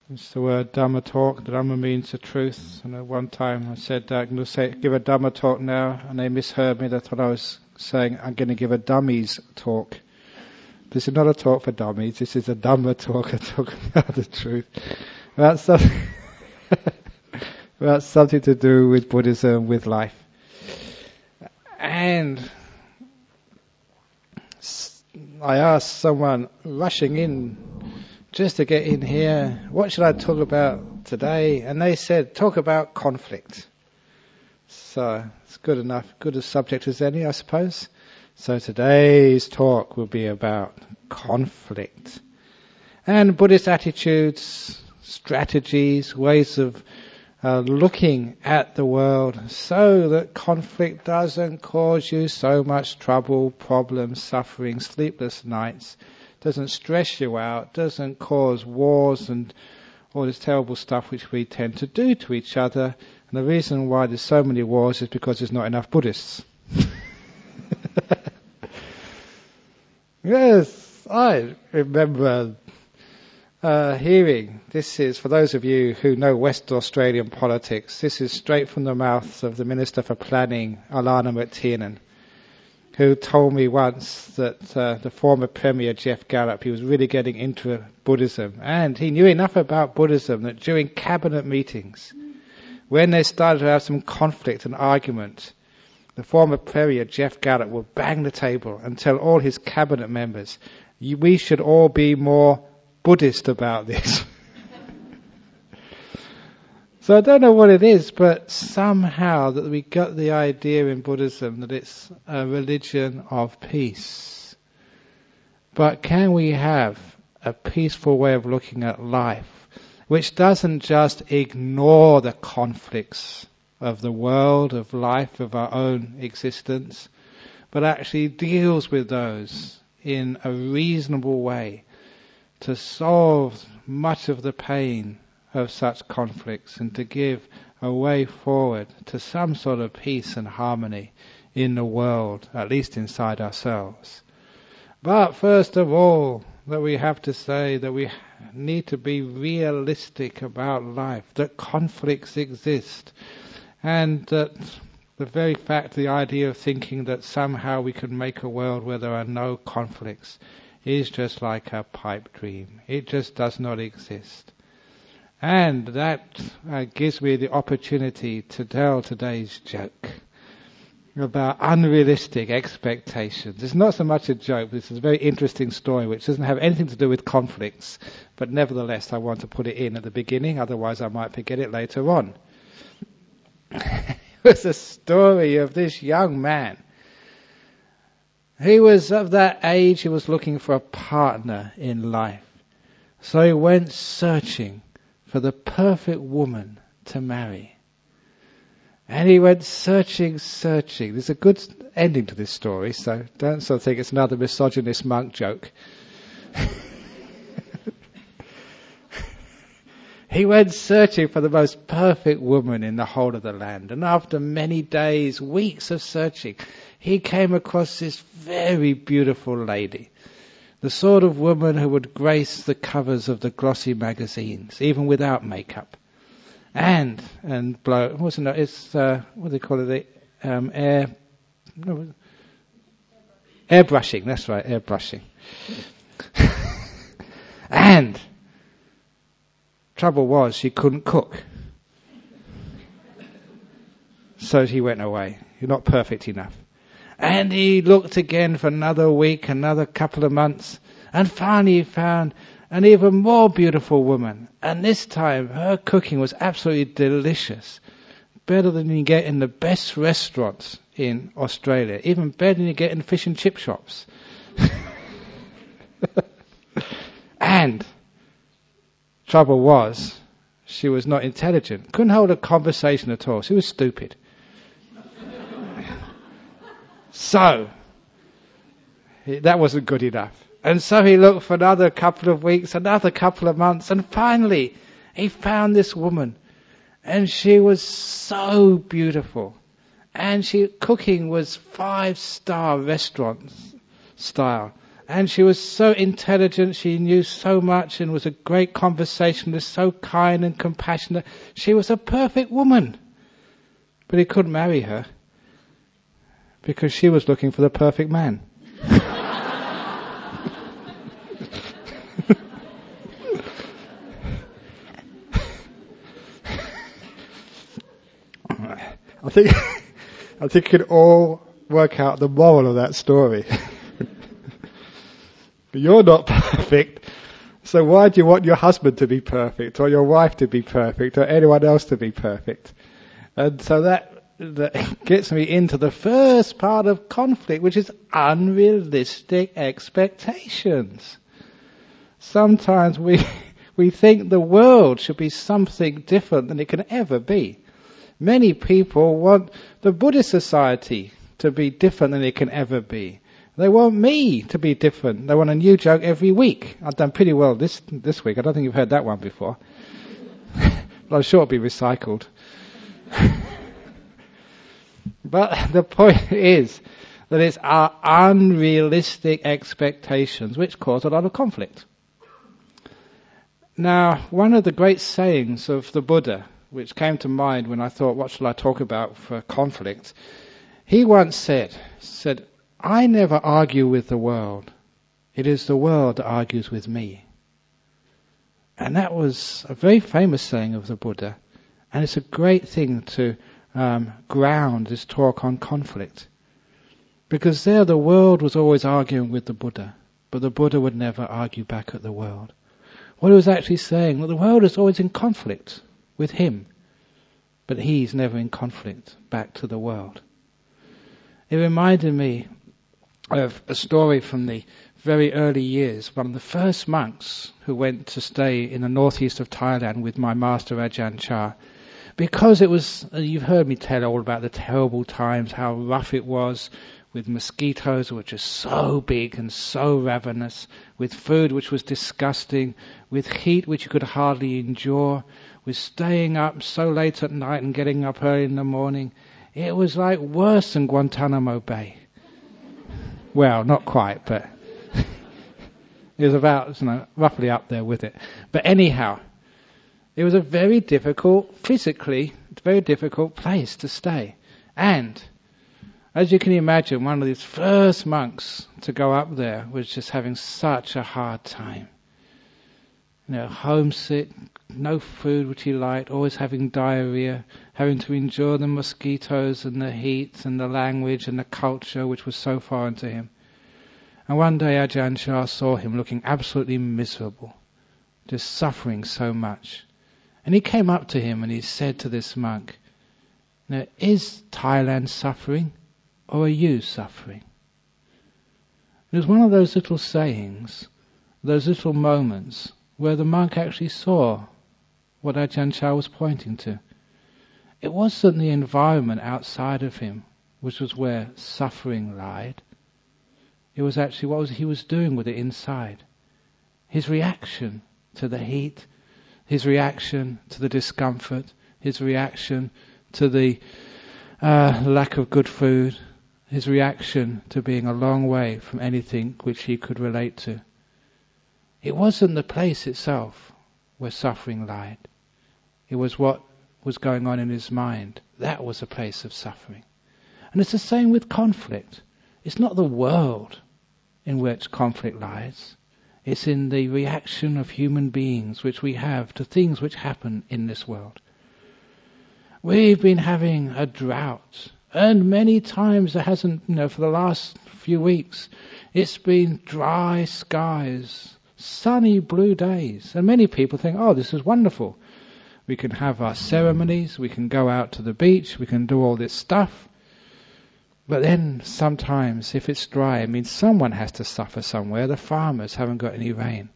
It's the word Dhamma talk. Dhamma means the truth. And at one time I said, I'm going to give a Dhamma talk now, and they misheard me. They thought I was saying, I'm going to give a dummies talk. This is not a talk for dummies. This is a Dhamma talk, a talk about the truth. About something to do with Buddhism, with life. And I asked someone rushing in just to get in here, what should I talk about today? And they said, talk about conflict. So it's good enough, good a subject as any, I suppose. So today's talk will be about conflict. And Buddhist attitudes, strategies, ways of looking at the world so that conflict doesn't cause you so much trouble, problems, suffering, sleepless nights, doesn't stress you out, doesn't cause wars and all this terrible stuff which we tend to do to each other. And the reason why there's so many wars is because there's not enough Buddhists. Yes, I remember hearing, this is, for those of you who know West Australian politics, this is straight from the mouth of the Minister for Planning, Alana McTiernan, who told me once that the former Premier Geoff Gallup, he was really getting into Buddhism, and he knew enough about Buddhism that during cabinet meetings, when they started to have some conflict and argument, the former Premier Geoff Gallup would bang the table and tell all his cabinet members, we should all be more Buddhist about this. So I don't know what it is, but somehow that we got the idea in Buddhism that it's a religion of peace. But can we have a peaceful way of looking at life, which doesn't just ignore the conflicts of the world, of life, of our own existence, but actually deals with those in a reasonable way to solve much of the pain of such conflicts and to give a way forward to some sort of peace and harmony in the world, at least inside ourselves. But first of all, that we have to say that we need to be realistic about life, that conflicts exist, and that the very fact, the idea of thinking that somehow we can make a world where there are no conflicts is just like a pipe dream. It just does not exist. And that gives me the opportunity to tell today's joke about unrealistic expectations. It's not so much a joke, this is a very interesting story which doesn't have anything to do with conflicts, but nevertheless I want to put it in at the beginning, otherwise I might forget it later on. It was a story of this young man. He was of that age, he was looking for a partner in life. So he went searching for the perfect woman to marry. And he went searching. There's a good ending to this story, so don't sort of think it's another misogynist monk joke. He went searching for the most perfect woman in the whole of the land. And after many days, weeks of searching, he came across this very beautiful lady. The sort of woman who would grace the covers of the glossy magazines, even without makeup. And blow, what do they call it? Airbrushing, that's right, airbrushing. And trouble was, she couldn't cook. So he went away. You're not perfect enough. And he looked again for another week, another couple of months, and finally he found an even more beautiful woman. And this time her cooking was absolutely delicious. Better than you get in the best restaurants in Australia. Even better than you get in fish and chip shops. And trouble was, she was not intelligent. Couldn't hold a conversation at all. She was stupid. So, that wasn't good enough. And so he looked for another couple of weeks, another couple of months, and finally he found this woman. And she was so beautiful. And cooking was 5-star restaurant style. And she was so intelligent, she knew so much and was a great conversationalist, so kind and compassionate. She was a perfect woman. But he couldn't marry her because she was looking for the perfect man. I think you can all work out the moral of that story. You're not perfect, so why do you want your husband to be perfect, or your wife to be perfect, or anyone else to be perfect? And so that gets me into the first part of conflict, which is unrealistic expectations. Sometimes we think the world should be something different than it can ever be. Many people want the Buddhist society to be different than it can ever be. They want me to be different. They want a new joke every week. I've done pretty well this week. I don't think you've heard that one before. But I'm sure it'll be recycled. But the point is that it's our unrealistic expectations which cause a lot of conflict. Now, one of the great sayings of the Buddha, which came to mind when I thought, what shall I talk about for conflict? He once said, I never argue with the world. It is the world that argues with me. And that was a very famous saying of the Buddha. And it's a great thing to ground this talk on conflict. Because there the world was always arguing with the Buddha. But the Buddha would never argue back at the world. What he was actually saying, that the world is always in conflict with him. But he's never in conflict back to the world. It reminded me of a story from the very early years. One of the first monks who went to stay in the northeast of Thailand with my master Ajahn Chah. Because it was, you've heard me tell all about the terrible times, how rough it was, with mosquitoes which are so big and so ravenous, with food which was disgusting, with heat which you could hardly endure, with staying up so late at night and getting up early in the morning. It was like worse than Guantanamo Bay. Well, not quite, but it was about, roughly up there with it. But anyhow, it was a very difficult, physically, very difficult place to stay. And, as you can imagine, one of these first monks to go up there was just having such a hard time. Homesick, no food which he liked, always having diarrhea, having to endure the mosquitoes and the heat and the language and the culture which was so foreign to him. And one day Ajahn Chah saw him looking absolutely miserable, just suffering so much. And he came up to him and he said to this monk, now, is Thailand suffering or are you suffering? It was one of those little sayings, those little moments where the monk actually saw what Ajahn Chah was pointing to. It wasn't the environment outside of him, which was where suffering lied. It was actually what he was doing with it inside. His reaction to the heat, his reaction to the discomfort, his reaction to the lack of good food, his reaction to being a long way from anything which he could relate to. It wasn't the place itself where suffering lied. It was what was going on in his mind. That was a place of suffering. And it's the same with conflict. It's not the world in which conflict lies. It's in the reaction of human beings which we have to things which happen in this world. We've been having a drought, and many times there hasn't, for the last few weeks, it's been dry skies, sunny blue days, and many people think, oh, this is wonderful. We can have our ceremonies, we can go out to the beach, we can do all this stuff. But then sometimes, if it's dry, it means someone has to suffer somewhere. The farmers haven't got any rain.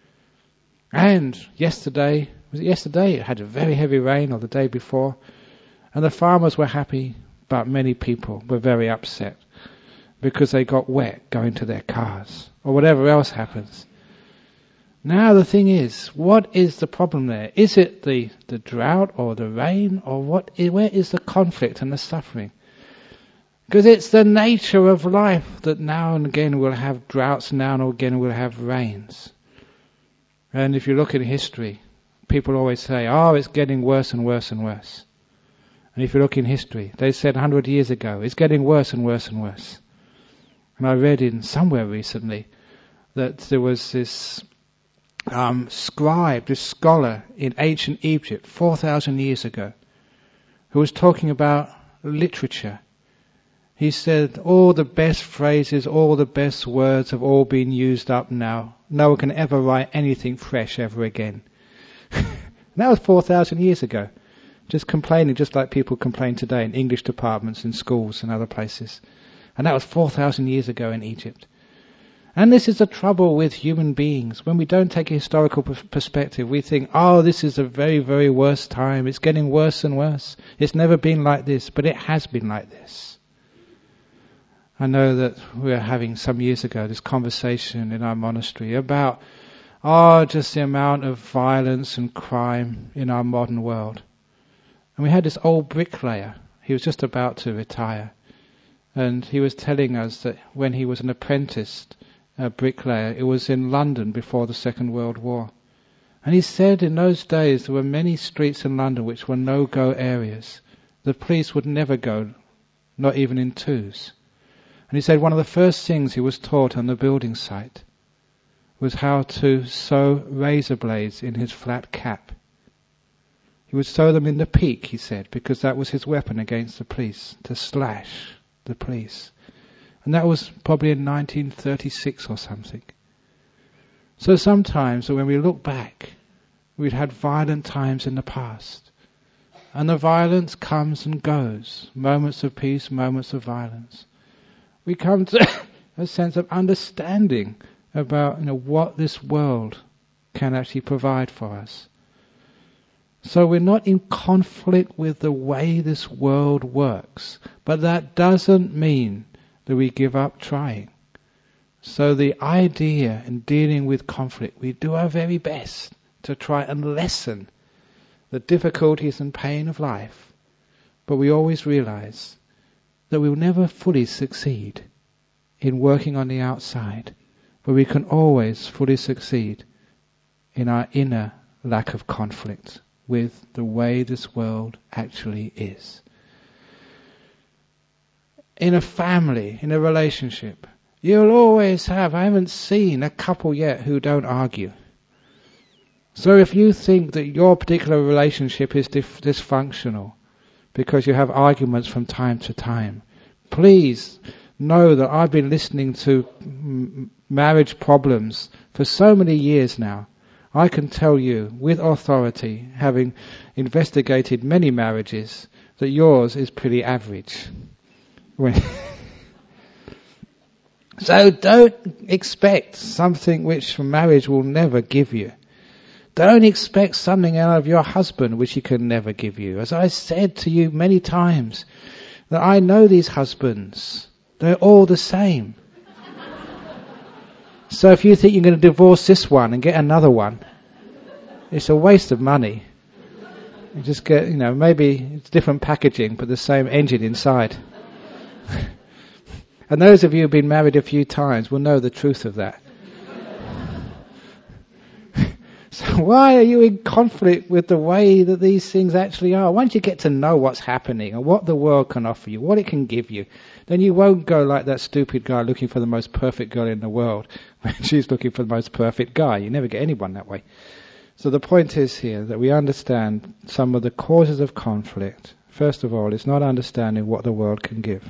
And yesterday, it had a very heavy rain, or the day before, and the farmers were happy, but many people were very upset because they got wet going to their cars, or whatever else happens. Now the thing is, what is the problem there? Is it the drought or the rain, or where is the conflict and the suffering? Because it's the nature of life that now and again we'll have droughts, now and again we'll have rains. And if you look in history, people always say, oh, it's getting worse and worse and worse. And if you look in history, they said 100 years ago, it's getting worse and worse and worse. And I read in somewhere recently that there was this scribe, this scholar in ancient Egypt 4,000 years ago, who was talking about literature. He said all the best phrases, all the best words have all been used up now. No one can ever write anything fresh ever again. That was 4,000 years ago. Just complaining, just like people complain today in English departments in schools and other places. And that was 4,000 years ago in Egypt. And this is the trouble with human beings. When we don't take a historical perspective, we think, oh, this is a very, very worse time. It's getting worse and worse. It's never been like this, but it has been like this. I know that we were having some years ago this conversation in our monastery about, just the amount of violence and crime in our modern world. And we had this old bricklayer. He was just about to retire. And he was telling us that when he was an apprentice bricklayer, it was in London before the Second World War. And he said in those days there were many streets in London which were no-go areas. The police would never go, not even in twos. And he said one of the first things he was taught on the building site was how to sew razor blades in his flat cap. He would sew them in the peak, he said, because that was his weapon against the police, to slash the police. And that was probably in 1936 or something. So sometimes when we look back, we'd had violent times in the past. And the violence comes and goes. Moments of peace, moments of violence. We come to a sense of understanding about what this world can actually provide for us. So we're not in conflict with the way this world works. But that doesn't mean that we give up trying. So the idea in dealing with conflict, we do our very best to try and lessen the difficulties and pain of life. But we always realize that we will never fully succeed in working on the outside. But we can always fully succeed in our inner lack of conflict with the way this world actually is. In a family, in a relationship, you'll always have, I haven't seen a couple yet who don't argue. So if you think that your particular relationship is dysfunctional because you have arguments from time to time, please know that I've been listening to marriage problems for so many years now. I can tell you with authority, having investigated many marriages, that yours is pretty average. So don't expect something which marriage will never give you. Don't expect something out of your husband which he can never give you. As I said to you many times, that I know these husbands. They're all the same. So if you think you're going to divorce this one and get another one, it's a waste of money. You just get, maybe it's different packaging, but the same engine inside. And those of you who've been married a few times will know the truth of that. So why are you in conflict with the way that these things actually are? Once you get to know what's happening and what the world can offer you, what it can give you, then you won't go like that stupid guy looking for the most perfect girl in the world when she's looking for the most perfect guy. You never get anyone that way. So the point is here that we understand some of the causes of conflict. First of all, it's not understanding what the world can give.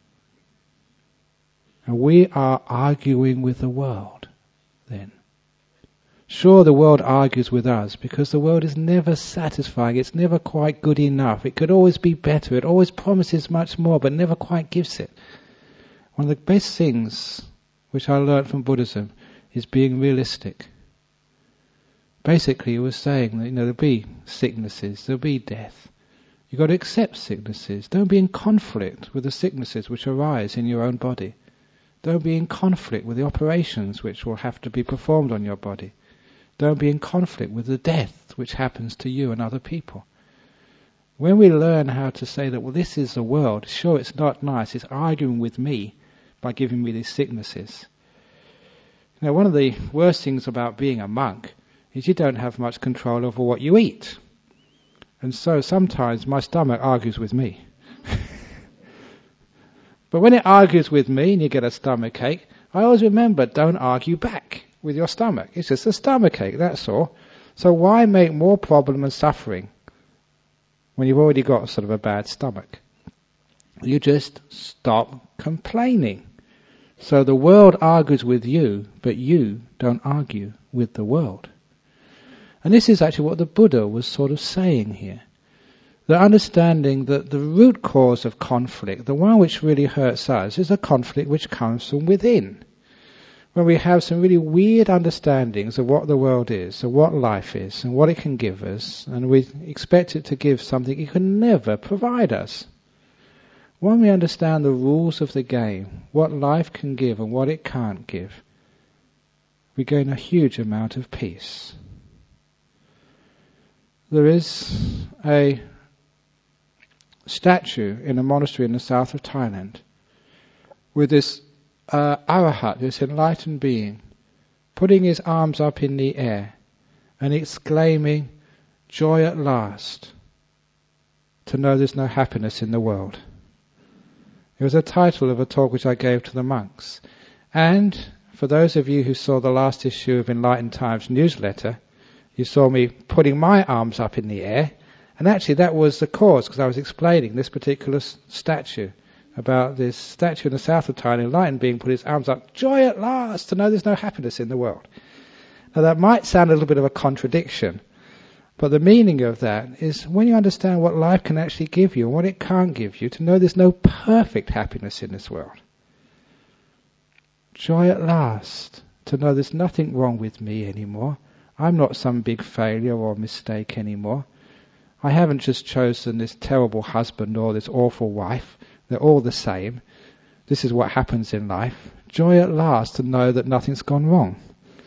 And we are arguing with the world then. Sure, the world argues with us because the world is never satisfying. It's never quite good enough. It could always be better. It always promises much more, but never quite gives it. One of the best things which I learned from Buddhism is being realistic. Basically, it was saying that there'll be sicknesses, there'll be death. You've got to accept sicknesses. Don't be in conflict with the sicknesses which arise in your own body. Don't be in conflict with the operations which will have to be performed on your body. Don't be in conflict with the death which happens to you and other people. When we learn how to say that, well, this is the world, sure, it's not nice, it's arguing with me by giving me these sicknesses. Now, one of the worst things about being a monk is you don't have much control over what you eat. And so sometimes my stomach argues with me. But when it argues with me and you get a stomach ache, I always remember, don't argue back with your stomach. It's just a stomach ache, that's all. So why make more problem and suffering when you've already got sort of a bad stomach? You just stop complaining. So the world argues with you, but you don't argue with the world. And this is actually what the Buddha was sort of saying here. The understanding that the root cause of conflict, the one which really hurts us, is a conflict which comes from within. When we have some really weird understandings of what the world is, of what life is, and what it can give us, and we expect it to give something it can never provide us. When we understand the rules of the game, what life can give and what it can't give, we gain a huge amount of peace. There is a statue in a monastery in the south of Thailand with this Arahat, this enlightened being, putting his arms up in the air and exclaiming, "Joy at last, to know there's no happiness in the world." It was a title of a talk which I gave to the monks. And for those of you who saw the last issue of Enlightened Times newsletter, you saw me putting my arms up in the air. And actually that was the cause, because I was explaining this particular statue, about this statue in the south of Thailand, enlightened being put his arms up, joy at last, to know there's no happiness in the world. Now that might sound a little bit of a contradiction, but the meaning of that is when you understand what life can actually give you and what it can't give you, to know there's no perfect happiness in this world. Joy at last, to know there's nothing wrong with me anymore. I'm not some big failure or mistake anymore. I haven't just chosen this terrible husband or this awful wife. They're all the same. This is what happens in life. Joy at last to know that nothing's gone wrong.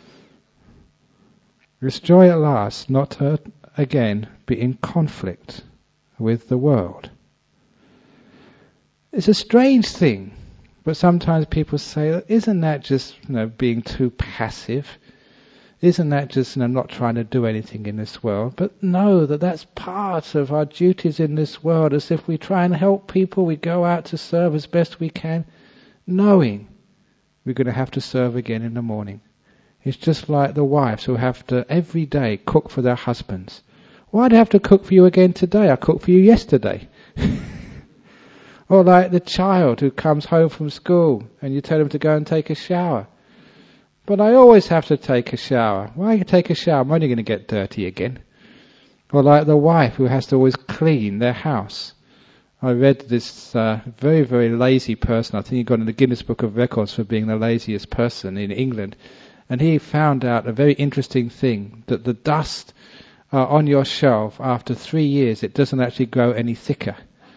It's joy at last not to, again, be in conflict with the world. It's a strange thing, but sometimes people say, isn't that just being too passive? Isn't that just not trying to do anything in this world? But no, that's part of our duties in this world. As if we try and help people, we go out to serve as best we can, knowing we're going to have to serve again in the morning. It's just like the wives who have to every day cook for their husbands. Why do I have to cook for you again today? I cooked for you yesterday. Or like the child who comes home from school and you tell him to go and take a shower. But I always have to take a shower. Why you take a shower? I'm only going to get dirty again. Or like the wife who has to always clean their house. I read this very, very lazy person. I think he got in the Guinness Book of Records for being the laziest person in England. And he found out a very interesting thing, that the dust on your shelf, after 3 years, it doesn't actually grow any thicker.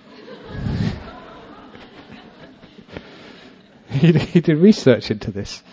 He did research into this.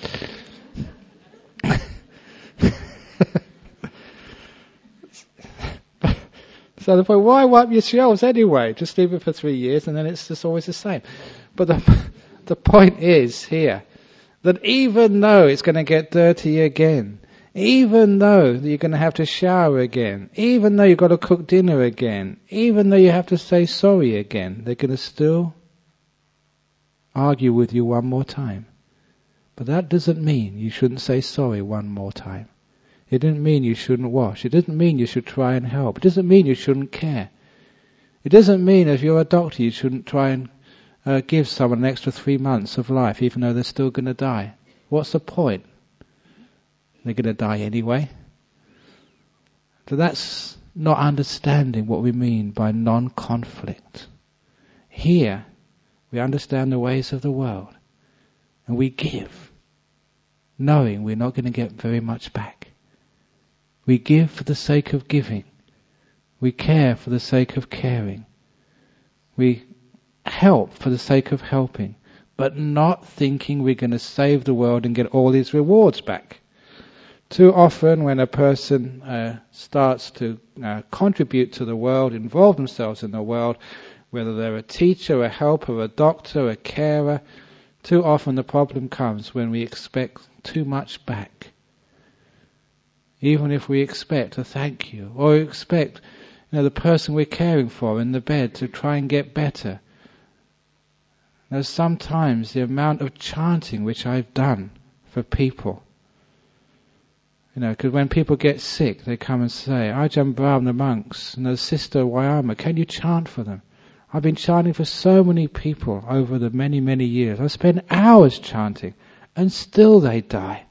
So the point, why wipe your shelves anyway? Just leave it for 3 years and then it's just always the same. But the point is here, that even though it's going to get dirty again, even though you're going to have to shower again, even though you've got to cook dinner again, even though you have to say sorry again, they're going to still argue with you one more time. But that doesn't mean you shouldn't say sorry one more time. It doesn't mean you shouldn't wash. It doesn't mean you should try and help. It doesn't mean you shouldn't care. It doesn't mean if you're a doctor you shouldn't try and give someone an extra 3 months of life even though they're still going to die. What's the point? They're going to die anyway. So that's not understanding what we mean by non-conflict. Here we understand the ways of the world and we give, knowing we're not going to get very much back. We give for the sake of giving. We care for the sake of caring. We help for the sake of helping, but not thinking we're going to save the world and get all these rewards back. Too often when a person starts to contribute to the world, involve themselves in the world, whether they're a teacher, a helper, a doctor, a carer, too often the problem comes when we expect too much back. Even if we expect a thank you, or expect the person we're caring for in the bed to try and get better. Now sometimes the amount of chanting which I've done for people, because when people get sick, they come and say, Ajahn Brahm, the monks, and the Sister Wayama, can you chant for them? I've been chanting for so many people over the many, many years. I spend hours chanting, and still they die.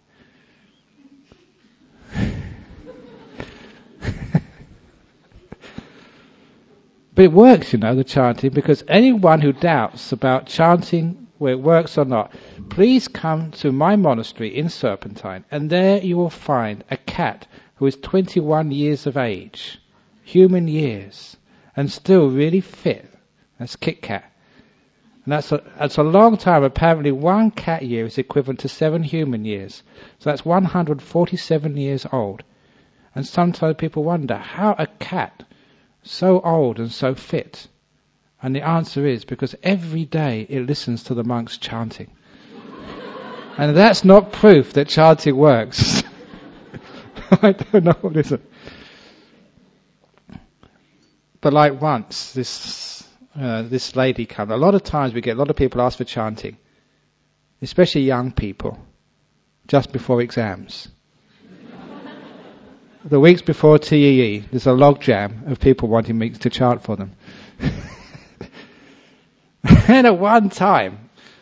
But it works, the chanting, because anyone who doubts about chanting, where it works or not, please come to my monastery in Serpentine, and there you will find a cat who is 21 years of age, human years, and still really fit. That's Kit Kat. And that's a long time. Apparently 1 cat year is equivalent to 7 human years. So that's 147 years old. And sometimes people wonder, how a cat so old and so fit? And the answer is because every day it listens to the monks chanting. And that's not proof that chanting works. I don't know what is it. But like once, this lady came. A lot of times we get a lot of people ask for chanting, especially young people, just before exams. The weeks before TEE, there's a logjam of people wanting me to chant for them. And at one time,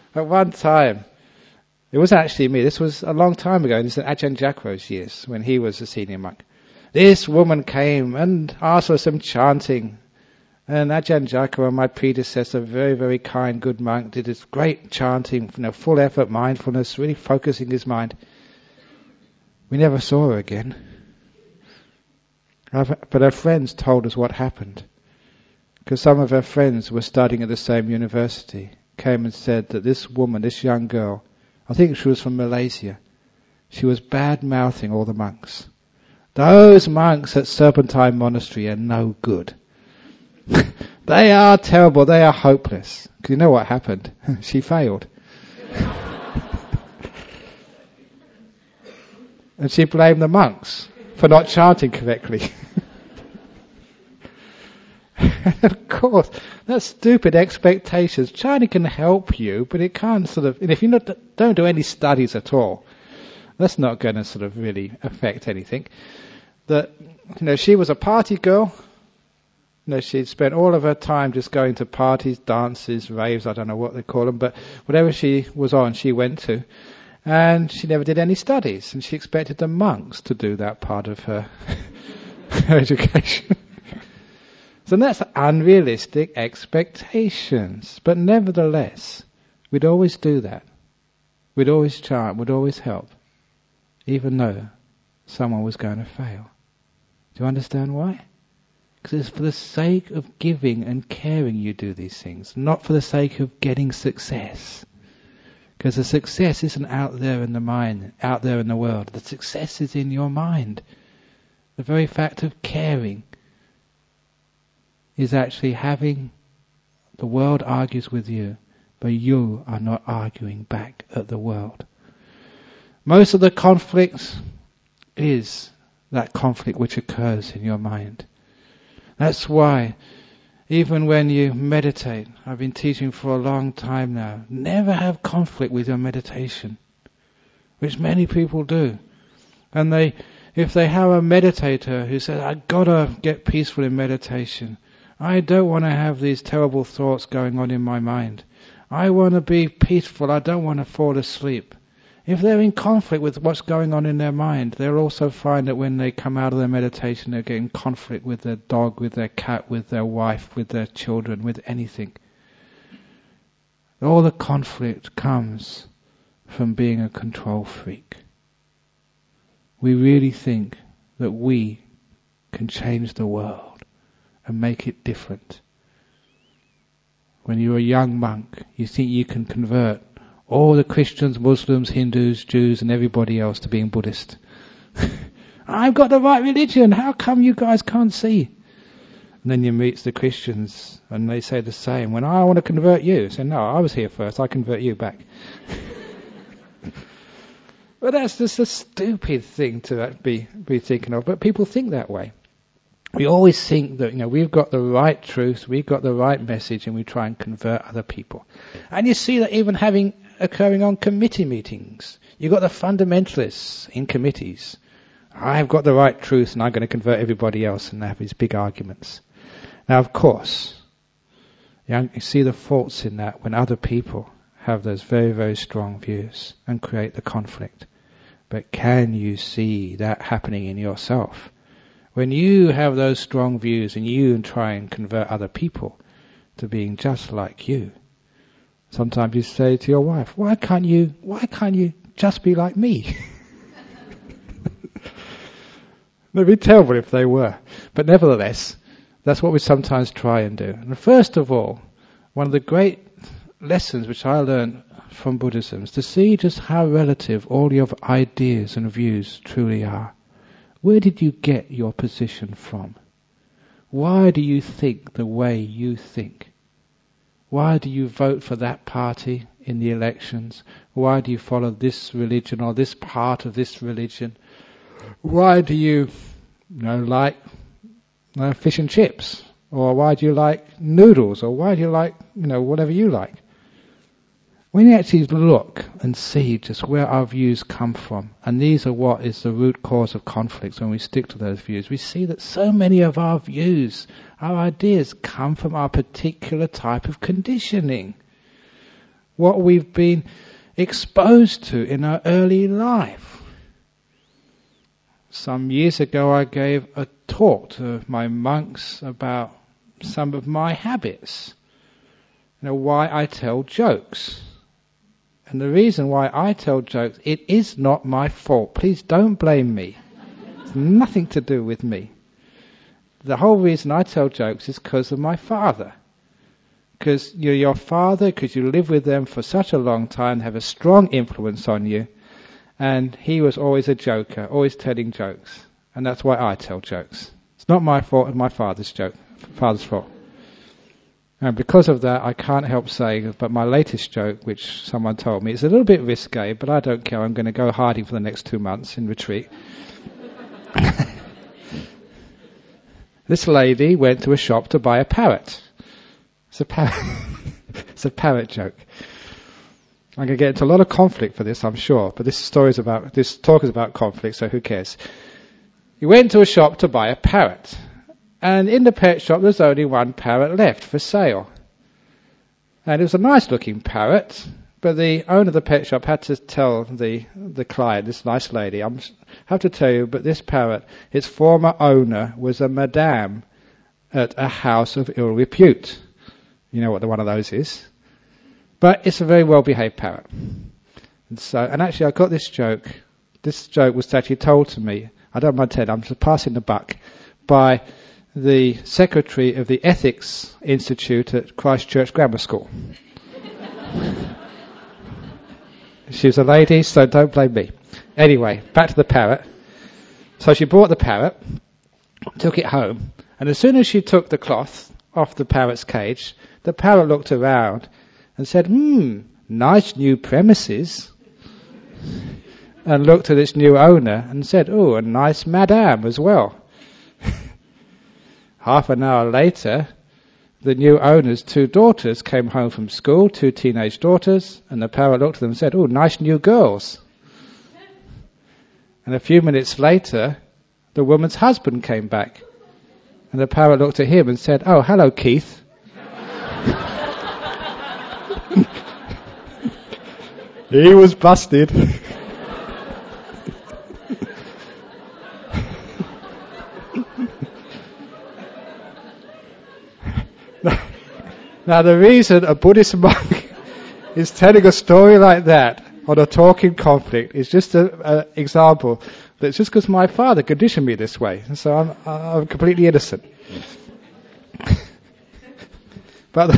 it wasn't actually me, this was a long time ago, this is in Ajahn Jakro's years, when he was a senior monk. This woman came and asked for some chanting. And Ajahn Jakro, my predecessor, very, very kind, good monk, did this great chanting, full effort, mindfulness, really focusing his mind. We never saw her again. But her friends told us what happened. Because some of her friends were studying at the same university, came and said that this woman, this young girl, I think she was from Malaysia, she was bad-mouthing all the monks. Those monks at Serpentine Monastery are no good. They are terrible, they are hopeless. Because you know what happened? She failed. And she blamed the monks for not chanting correctly. Of course, that's stupid expectations. Chanting can help you, but it can't and if you don't do any studies at all, that's not going to really affect anything. She was a party girl. She'd spent all of her time just going to parties, dances, raves, I don't know what they call them, but whatever she was on, she went to. And she never did any studies, and she expected the monks to do that part of her education. So that's unrealistic expectations. But nevertheless, we'd always do that. We'd always chant, we'd always help, even though someone was going to fail. Do you understand why? Because it's for the sake of giving and caring you do these things, not for the sake of getting success. Because the success isn't out there in the mind, out there in the world. The success is in your mind. The very fact of caring is actually having the world argues with you, but you are not arguing back at the world. Most of the conflict is that conflict which occurs in your mind. That's why even when you meditate, I've been teaching for a long time now, never have conflict with your meditation, which many people do. And if they have a meditator who says, I've got to get peaceful in meditation, I don't want to have these terrible thoughts going on in my mind, I want to be peaceful, I don't want to fall asleep. If they're in conflict with what's going on in their mind, they'll also find that when they come out of their meditation, they're getting conflict with their dog, with their cat, with their wife, with their children, with anything. All the conflict comes from being a control freak. We really think that we can change the world and make it different. When you're a young monk, you think you can convert all the Christians, Muslims, Hindus, Jews and everybody else to being Buddhist. I've got the right religion. How come you guys can't see? And then you meet the Christians and they say the same. When I want to convert you, say, no, I was here first. I convert you back. But that's just a stupid thing to be thinking of. But people think that way. We always think that, we've got the right truth, we've got the right message, and we try and convert other people. And you see that even occurring on committee meetings. You've got the fundamentalists in committees. I've got the right truth and I'm going to convert everybody else, and they have these big arguments. Now, of course, you see the faults in that when other people have those very, very strong views and create the conflict. But can you see that happening in yourself? When you have those strong views and you try and convert other people to being just like you, sometimes you say to your wife, why can't you just be like me? It'd be terrible if they were. But nevertheless, that's what we sometimes try and do. And first of all, one of the great lessons which I learned from Buddhism is to see just how relative all your ideas and views truly are. Where did you get your position from? Why do you think the way you think? Why do you vote for that party in the elections? Why do you follow this religion or this part of this religion? Why do you like fish and chips? Or why do you like noodles? Or why do you like, whatever you like? When you actually look and see just where our views come from, and these are what is the root cause of conflicts when we stick to those views, we see that so many of our views, our ideas, come from our particular type of conditioning. What we've been exposed to in our early life. Some years ago I gave a talk to my monks about some of my habits. Why I tell jokes. And the reason why I tell jokes, it is not my fault. Please don't blame me. It's nothing to do with me. The whole reason I tell jokes is because of my father. Because you're your father, because you live with them for such a long time, have a strong influence on you. And he was always a joker, always telling jokes. And that's why I tell jokes. It's not my fault, it's my father's fault. And because of that, I can't help saying, but my latest joke, which someone told me, is a little bit risque, but I don't care. I'm going to go hiding for the next 2 months in retreat. This lady went to a shop to buy a parrot. It's a parrot joke. I'm going to get into a lot of conflict for this, I'm sure, but this talk is about conflict, so who cares? He went to a shop to buy a parrot. And in the pet shop, there's only one parrot left for sale. And it was a nice looking parrot, but the owner of the pet shop had to tell the client, this nice lady, I have to tell you, but this parrot, its former owner was a madame at a house of ill repute. You know what one of those is. But it's a very well behaved parrot. And actually I got this joke. This joke was actually told to me, I don't mind telling, I'm just passing the buck, by the secretary of the Ethics Institute at Christchurch Grammar School. She was a lady, so don't blame me. Anyway, back to the parrot. So she bought the parrot, took it home, and as soon as she took the cloth off the parrot's cage, the parrot looked around and said, nice new premises. And looked at its new owner and said, a nice madame as well. Half an hour later, the new owner's 2 daughters came home from school, 2 teenage daughters, and the parrot looked at them and said, nice new girls. And a few minutes later, the woman's husband came back, and the parrot looked at him and said, hello, Keith. He was busted. Now the reason a Buddhist monk is telling a story like that on a talk in conflict is just an example that it's just because my father conditioned me this way, and so I'm completely innocent. But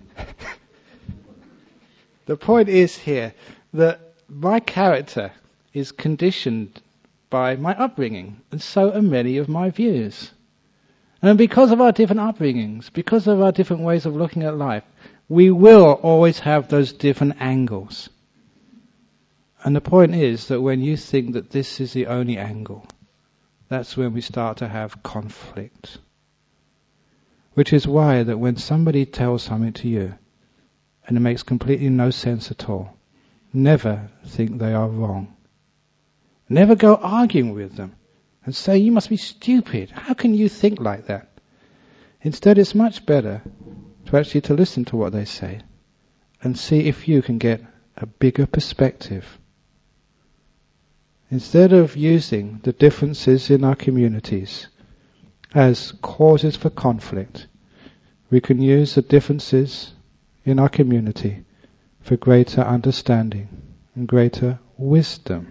the point is here that my character is conditioned by my upbringing, and so are many of my views. And because of our different upbringings, because of our different ways of looking at life, we will always have those different angles. And the point is that when you think that this is the only angle, that's when we start to have conflict. Which is why that when somebody tells something to you, and it makes completely no sense at all, never think they are wrong. Never go arguing with them and say, you must be stupid. How can you think like that? Instead, it's much better to actually to listen to what they say and see if you can get a bigger perspective. Instead of using the differences in our communities as causes for conflict, we can use the differences in our community for greater understanding and greater wisdom.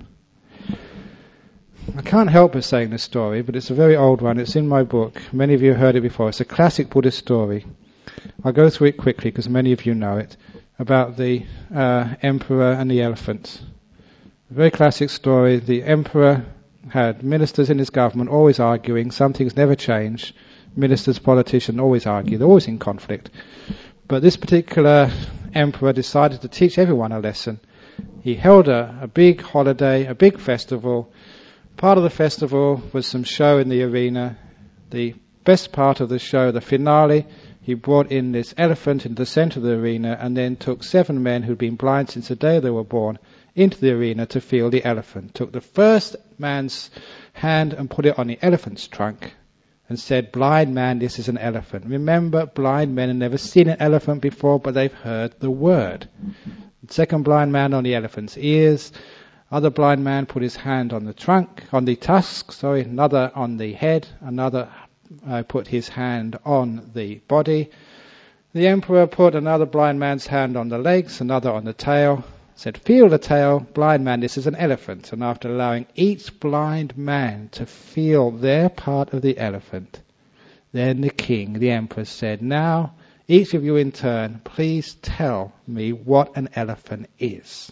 I can't help but saying this story, but it's a very old one. It's in my book. Many of you have heard it before. It's a classic Buddhist story. I'll go through it quickly because many of you know it, about the emperor and the elephant. A very classic story. The emperor had ministers in his government always arguing. Some things never change. Ministers, politicians always argue. They're always in conflict. But this particular emperor decided to teach everyone a lesson. He held a big holiday, a big festival. Part of the festival was some show in the arena. The best part of the show, the finale, he brought in this elephant into the center of the arena and then took 7 men who'd been blind since the day they were born into the arena to feel the elephant. Took the first man's hand and put it on the elephant's trunk and said, blind man, this is an elephant. Remember, blind men have never seen an elephant before, but they've heard the word. The second blind man on the elephant's ears. Other blind man put his hand on the trunk, on the tusk, another on the head, another put his hand on the body. The emperor put another blind man's hand on the legs, another on the tail, said, feel the tail, blind man, this is an elephant. And after allowing each blind man to feel their part of the elephant, then the king, the emperor, said, now, each of you in turn, please tell me what an elephant is.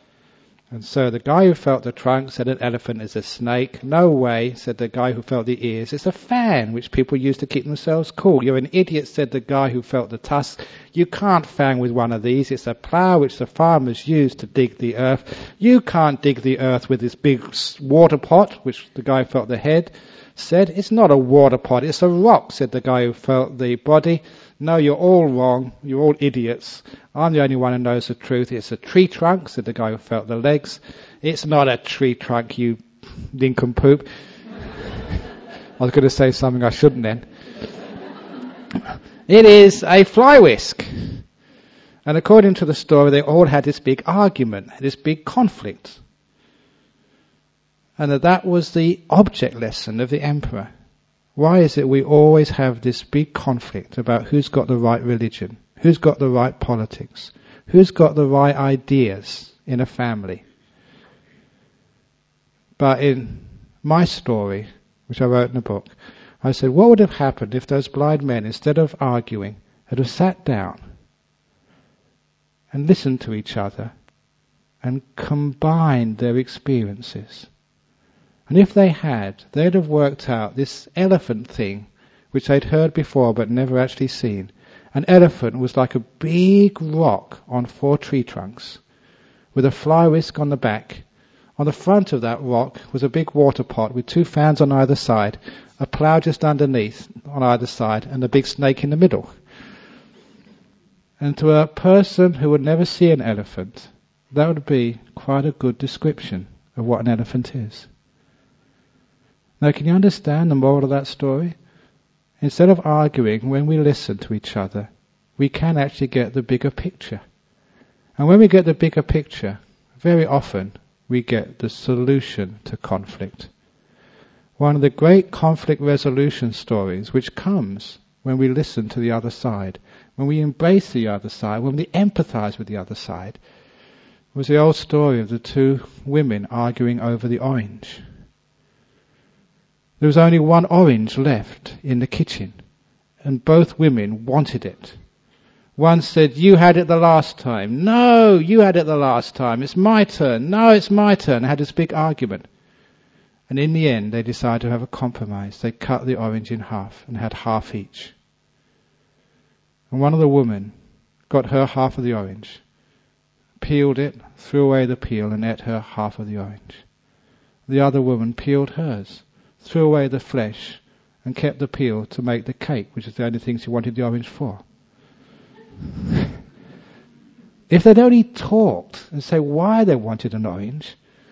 And so the guy who felt the trunk said an elephant is a snake. No way, said the guy who felt the ears. It's a fan which people use to keep themselves cool. You're an idiot, said the guy who felt the tusk. You can't fan with one of these. It's a plough which the farmers use to dig the earth. You can't dig the earth with this big water pot, which the guy who felt the head said. It's not a water pot, it's a rock, said the guy who felt the body. No, you're all wrong. You're all idiots. I'm the only one who knows the truth. It's a tree trunk, said the guy who felt the legs. It's not a tree trunk, you nincompoop. I was going to say something I shouldn't then. It is a fly whisk. And according to the story, they all had this big argument, this big conflict. And that was the object lesson of the emperor. Why is it we always have this big conflict about who's got the right religion, who's got the right politics, who's got the right ideas in a family? But in my story, which I wrote in a book, I said, what would have happened if those blind men, instead of arguing, had have sat down and listened to each other and combined their experiences? And if they had, they'd have worked out this elephant thing, which they'd heard before but never actually seen. An elephant was like a big rock on 4 tree trunks, with a fly whisk on the back. On the front of that rock was a big water pot with 2 fans on either side, a plough just underneath on either side, and a big snake in the middle. And to a person who would never see an elephant, that would be quite a good description of what an elephant is. Now, can you understand the moral of that story? Instead of arguing, when we listen to each other, we can actually get the bigger picture. And when we get the bigger picture, very often we get the solution to conflict. One of the great conflict resolution stories, which comes when we listen to the other side, when we embrace the other side, when we empathize with the other side, was the old story of the 2 women arguing over the orange. There was only one orange left in the kitchen, and both women wanted it. One said, you had it the last time. No, you had it the last time. It's my turn. No, it's my turn. They had this big argument. And in the end, they decided to have a compromise. They cut the orange in half and had half each. And one of the women got her half of the orange, peeled it, threw away the peel and ate her half of the orange. The other woman peeled hers, threw away the flesh and kept the peel to make the cake, which is the only thing she wanted the orange for. If they'd only talked and say why they wanted an orange,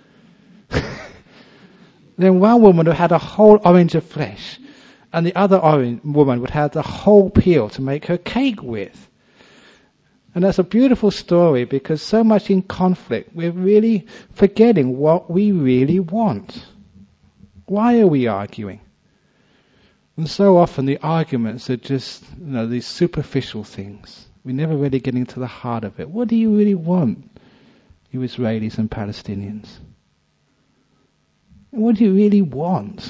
then one woman would have had a whole orange of flesh, and the other woman would have the whole peel to make her cake with. And that's a beautiful story, because so much in conflict, we're really forgetting what we really want. Why are we arguing? And so often the arguments are just, these superficial things. We never really get into the heart of it. What do you really want, you Israelis and Palestinians? What do you really want?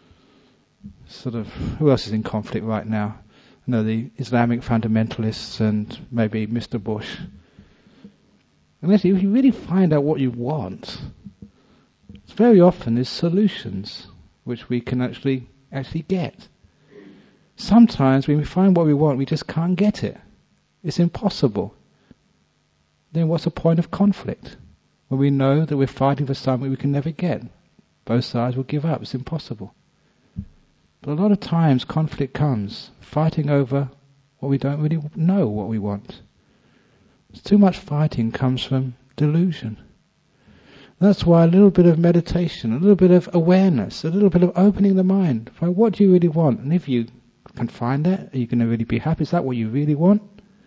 Who else is in conflict right now? The Islamic fundamentalists and maybe Mr. Bush. Unless if you really find out what you want, it's very often there's solutions which we can actually get. Sometimes when we find what we want, we just can't get it. It's impossible. Then what's the point of conflict? When we know that we're fighting for something we can never get. Both sides will give up. It's impossible. But a lot of times conflict comes fighting over what we don't really know what we want. Too much fighting comes from delusion. That's why a little bit of meditation, a little bit of awareness, a little bit of opening the mind. Find what do you really want? And if you can find that, are you going to really be happy? Is that what you really want?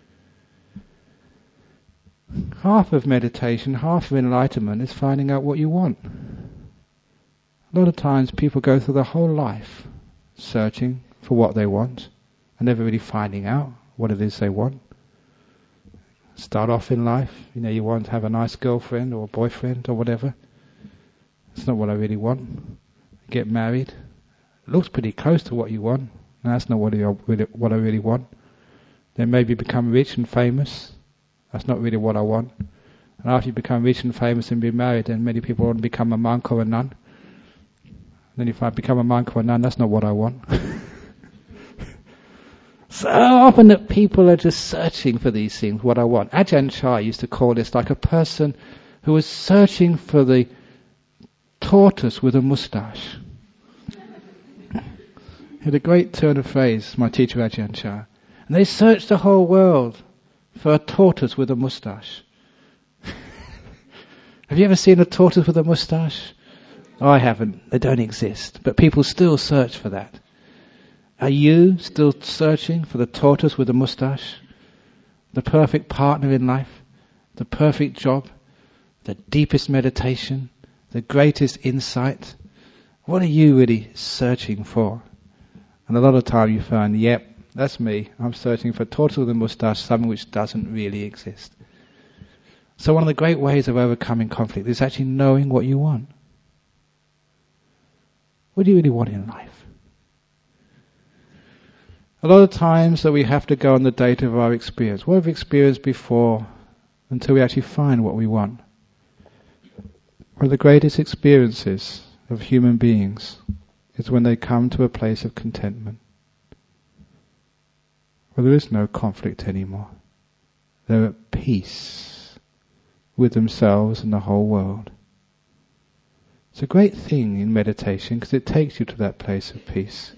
Half of meditation, half of enlightenment is finding out what you want. A lot of times people go through their whole life searching for what they want and never really finding out what it is they want. Start off in life, you want to have a nice girlfriend or boyfriend or whatever. It's not what I really want. Get married. It looks pretty close to what you want. No, that's not what I really want. Then maybe become rich and famous. That's not really what I want. And after you become rich and famous and be married, then many people want to become a monk or a nun. Then if I become a monk or a nun, that's not what I want. So often that people are just searching for these things, what I want. Ajahn Chah used to call this like a person who was searching for the tortoise with a moustache. He had a great turn of phrase, my teacher Ajahn Chah. And they searched the whole world for a tortoise with a moustache. Have you ever seen a tortoise with a moustache? Oh, I haven't. They don't exist. But people still search for that. Are you still searching for the tortoise with a moustache? The perfect partner in life? The perfect job? The deepest meditation? The greatest insight? What are you really searching for? And a lot of time you find, yep, that's me. I'm searching for a tortoise with a moustache, something which doesn't really exist. So one of the great ways of overcoming conflict is actually knowing what you want. What do you really want in life? A lot of times that we have to go on the date of our experience. What have we experienced before until we actually find what we want? One of the greatest experiences of human beings is when they come to a place of contentment, where there is no conflict anymore. They're at peace with themselves and the whole world. It's a great thing in meditation because it takes you to that place of peace,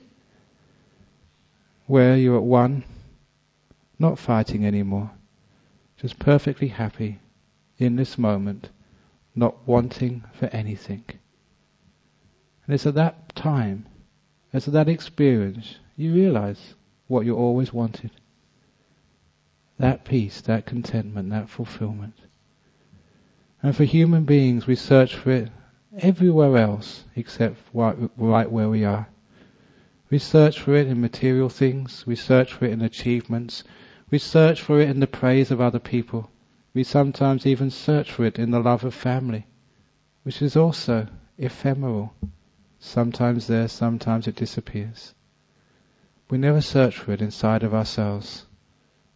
where you're at one, not fighting anymore, just perfectly happy in this moment, not wanting for anything. And it's at that time, it's at that experience, you realize what you always wanted. That peace, that contentment, that fulfillment. And for human beings, we search for it everywhere else except right where we are. We search for it in material things, we search for it in achievements, we search for it in the praise of other people. We sometimes even search for it in the love of family, which is also ephemeral. Sometimes there, sometimes it disappears. We never search for it inside of ourselves,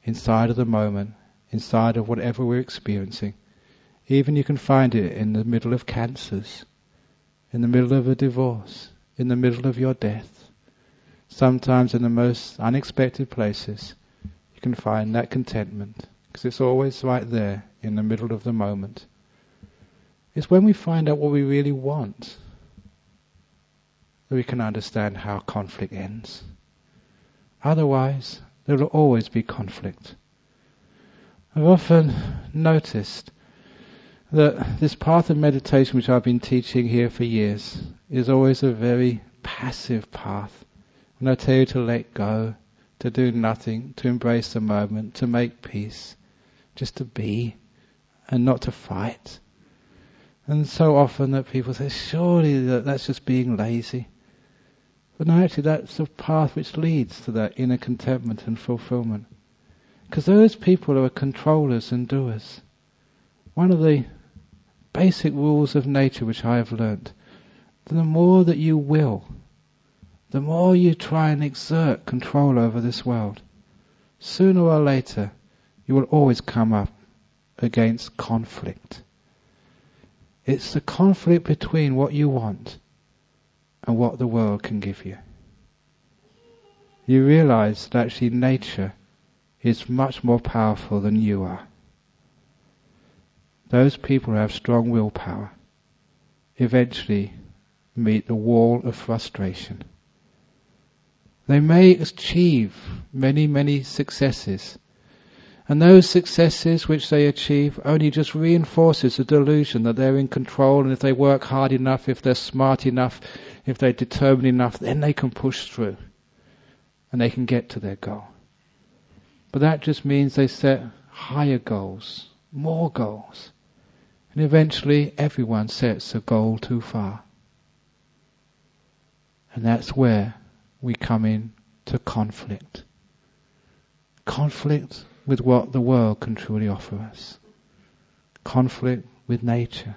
inside of the moment, inside of whatever we're experiencing. Even you can find it in the middle of cancers, in the middle of a divorce, in the middle of your death. Sometimes in the most unexpected places, you can find that contentment, because it's always right there in the middle of the moment. It's when we find out what we really want that we can understand how conflict ends. Otherwise, there will always be conflict. I've often noticed that this path of meditation which I've been teaching here for years is always a very passive path. When I tell you to let go, to do nothing, to embrace the moment, to make peace, just to be and not to fight. And so often that people say, surely that's just being lazy. But no, actually that's the path which leads to that inner contentment and fulfillment. Because those people are controllers and doers. One of the basic rules of nature which I have learnt, the more that you will, the more you try and exert control over this world, sooner or later you will always come up against conflict. It's the conflict between what you want and what the world can give you. You realize that actually nature is much more powerful than you are. Those people who have strong willpower eventually meet the wall of frustration. They may achieve many, many successes, and those successes which they achieve only just reinforces the delusion that they're in control, and if they work hard enough, if they're smart enough, if they're determined enough, then they can push through and they can get to their goal. But that just means they set higher goals, more goals. And eventually everyone sets a goal too far. And that's where we come in to conflict. Conflict with what the world can truly offer us. Conflict with nature.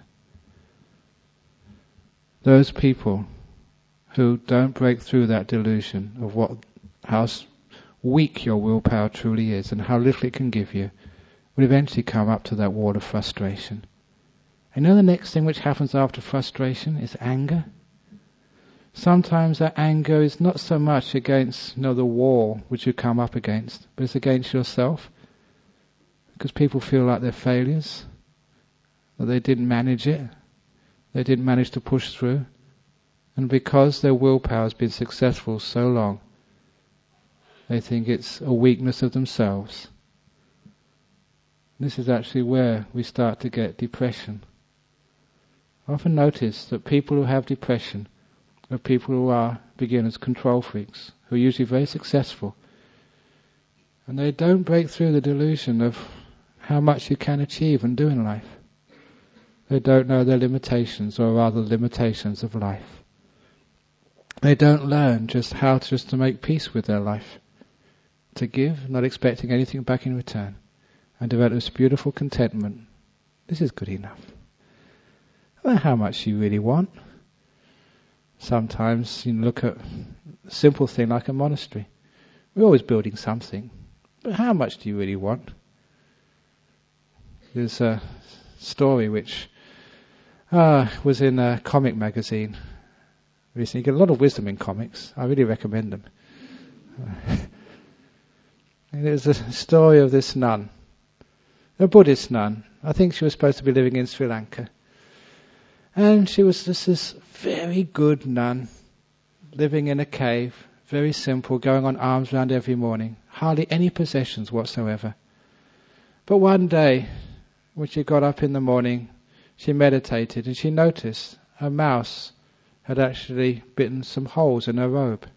Those people who don't break through that delusion of how weak your willpower truly is and how little it can give you, will eventually come up to that wall of frustration. And you know the next thing which happens after frustration is anger. Sometimes that anger is not so much against the wall which you come up against, but it's against yourself. Because people feel like they're failures, that they didn't manage it, they didn't manage to push through, and because their willpower has been successful so long, they think it's a weakness of themselves. This is actually where we start to get depression. I often notice that people who have depression are people who are beginners, control freaks, who are usually very successful. And they don't break through the delusion of how much you can achieve and do in life. They don't know their limitations, or rather limitations of life. They don't learn just how to make peace with their life. To give, not expecting anything back in return. And develop this beautiful contentment. This is good enough. Well, how much do you really want? Sometimes you look at a simple thing like a monastery. We're always building something. But how much do you really want? There's a story which was in a comic magazine recently. You get a lot of wisdom in comics. I really recommend them. There's a story of this nun, a Buddhist nun. I think she was supposed to be living in Sri Lanka. And she was just this very good nun, living in a cave, very simple, going on alms round every morning, hardly any possessions whatsoever. But one day, when she got up in the morning, she meditated and she noticed a mouse had actually bitten some holes in her robe.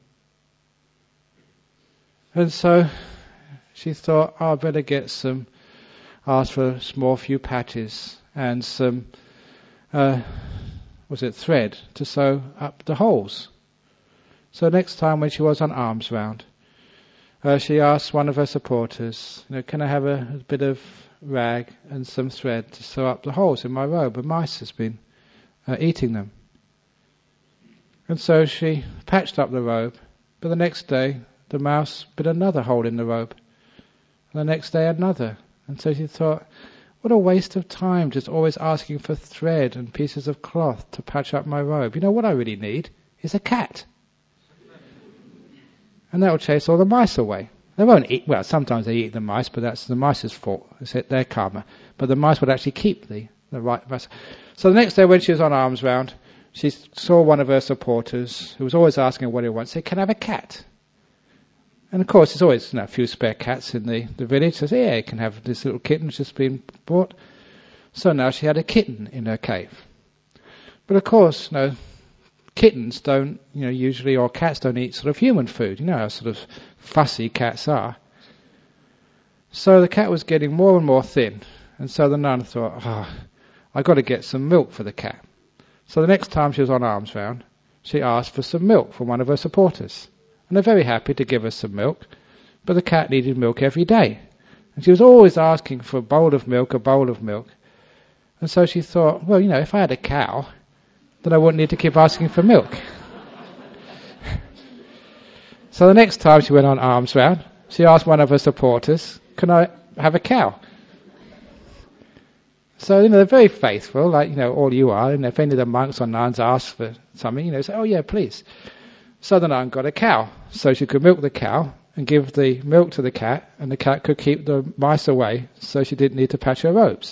And so she thought, I better get ask for a small few patches and some thread to sew up the holes. So next time when she was on alms round, she asked one of her supporters, can I have a bit of rag and some thread to sew up the holes in my robe? A mice has been eating them. And so she patched up the robe, but the next day the mouse bit another hole in the robe. And the next day another. And so she thought, what a waste of time just always asking for thread and pieces of cloth to patch up my robe. You know what I really need is a cat. And that will chase all the mice away. They won't eat, well, sometimes they eat the mice, but that's the mice's fault. It's their karma. But the mice would actually keep the right mice. So the next day when she was on Arms Round, she saw one of her supporters who was always asking her what he wanted. Said, can I have a cat? And of course, there's always a few spare cats in the village. So yeah, you can have this little kitten that's just been bought. So now she had a kitten in her cave. But of course, kittens don't, usually, or cats don't eat sort of human food. You know how sort of fussy cats are. So the cat was getting more and more thin. And so the nun thought, I've got to get some milk for the cat. So the next time she was on Arms Round, she asked for some milk from one of her supporters. And they're very happy to give her some milk, but the cat needed milk every day. And she was always asking for a bowl of milk. And so she thought, well, if I had a cow, then I wouldn't need to keep asking for milk. So the next time she went on Arms Round, she asked one of her supporters, can I have a cow? So, they're very faithful, like, all you are. And if any of the monks or nuns ask for something, say, oh yeah, please. So the nun got a cow, so she could milk the cow and give the milk to the cat, and the cat could keep the mice away, so she didn't need to patch her robes.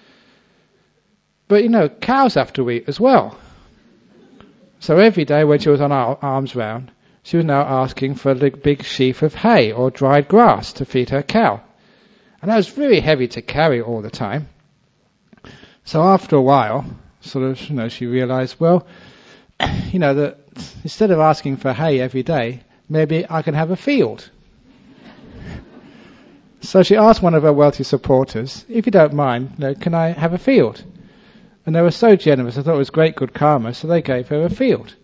But, cows have to eat as well. So every day when she was on Arms Round, she was now asking for a big sheaf of hay or dried grass to feed her cow. And that was very heavy to carry all the time. So after a while, she realized, well, that instead of asking for hay every day, maybe I can have a field. So she asked one of her wealthy supporters, if you don't mind, can I have a field? And they were so generous, I thought it was great good karma, so they gave her a field.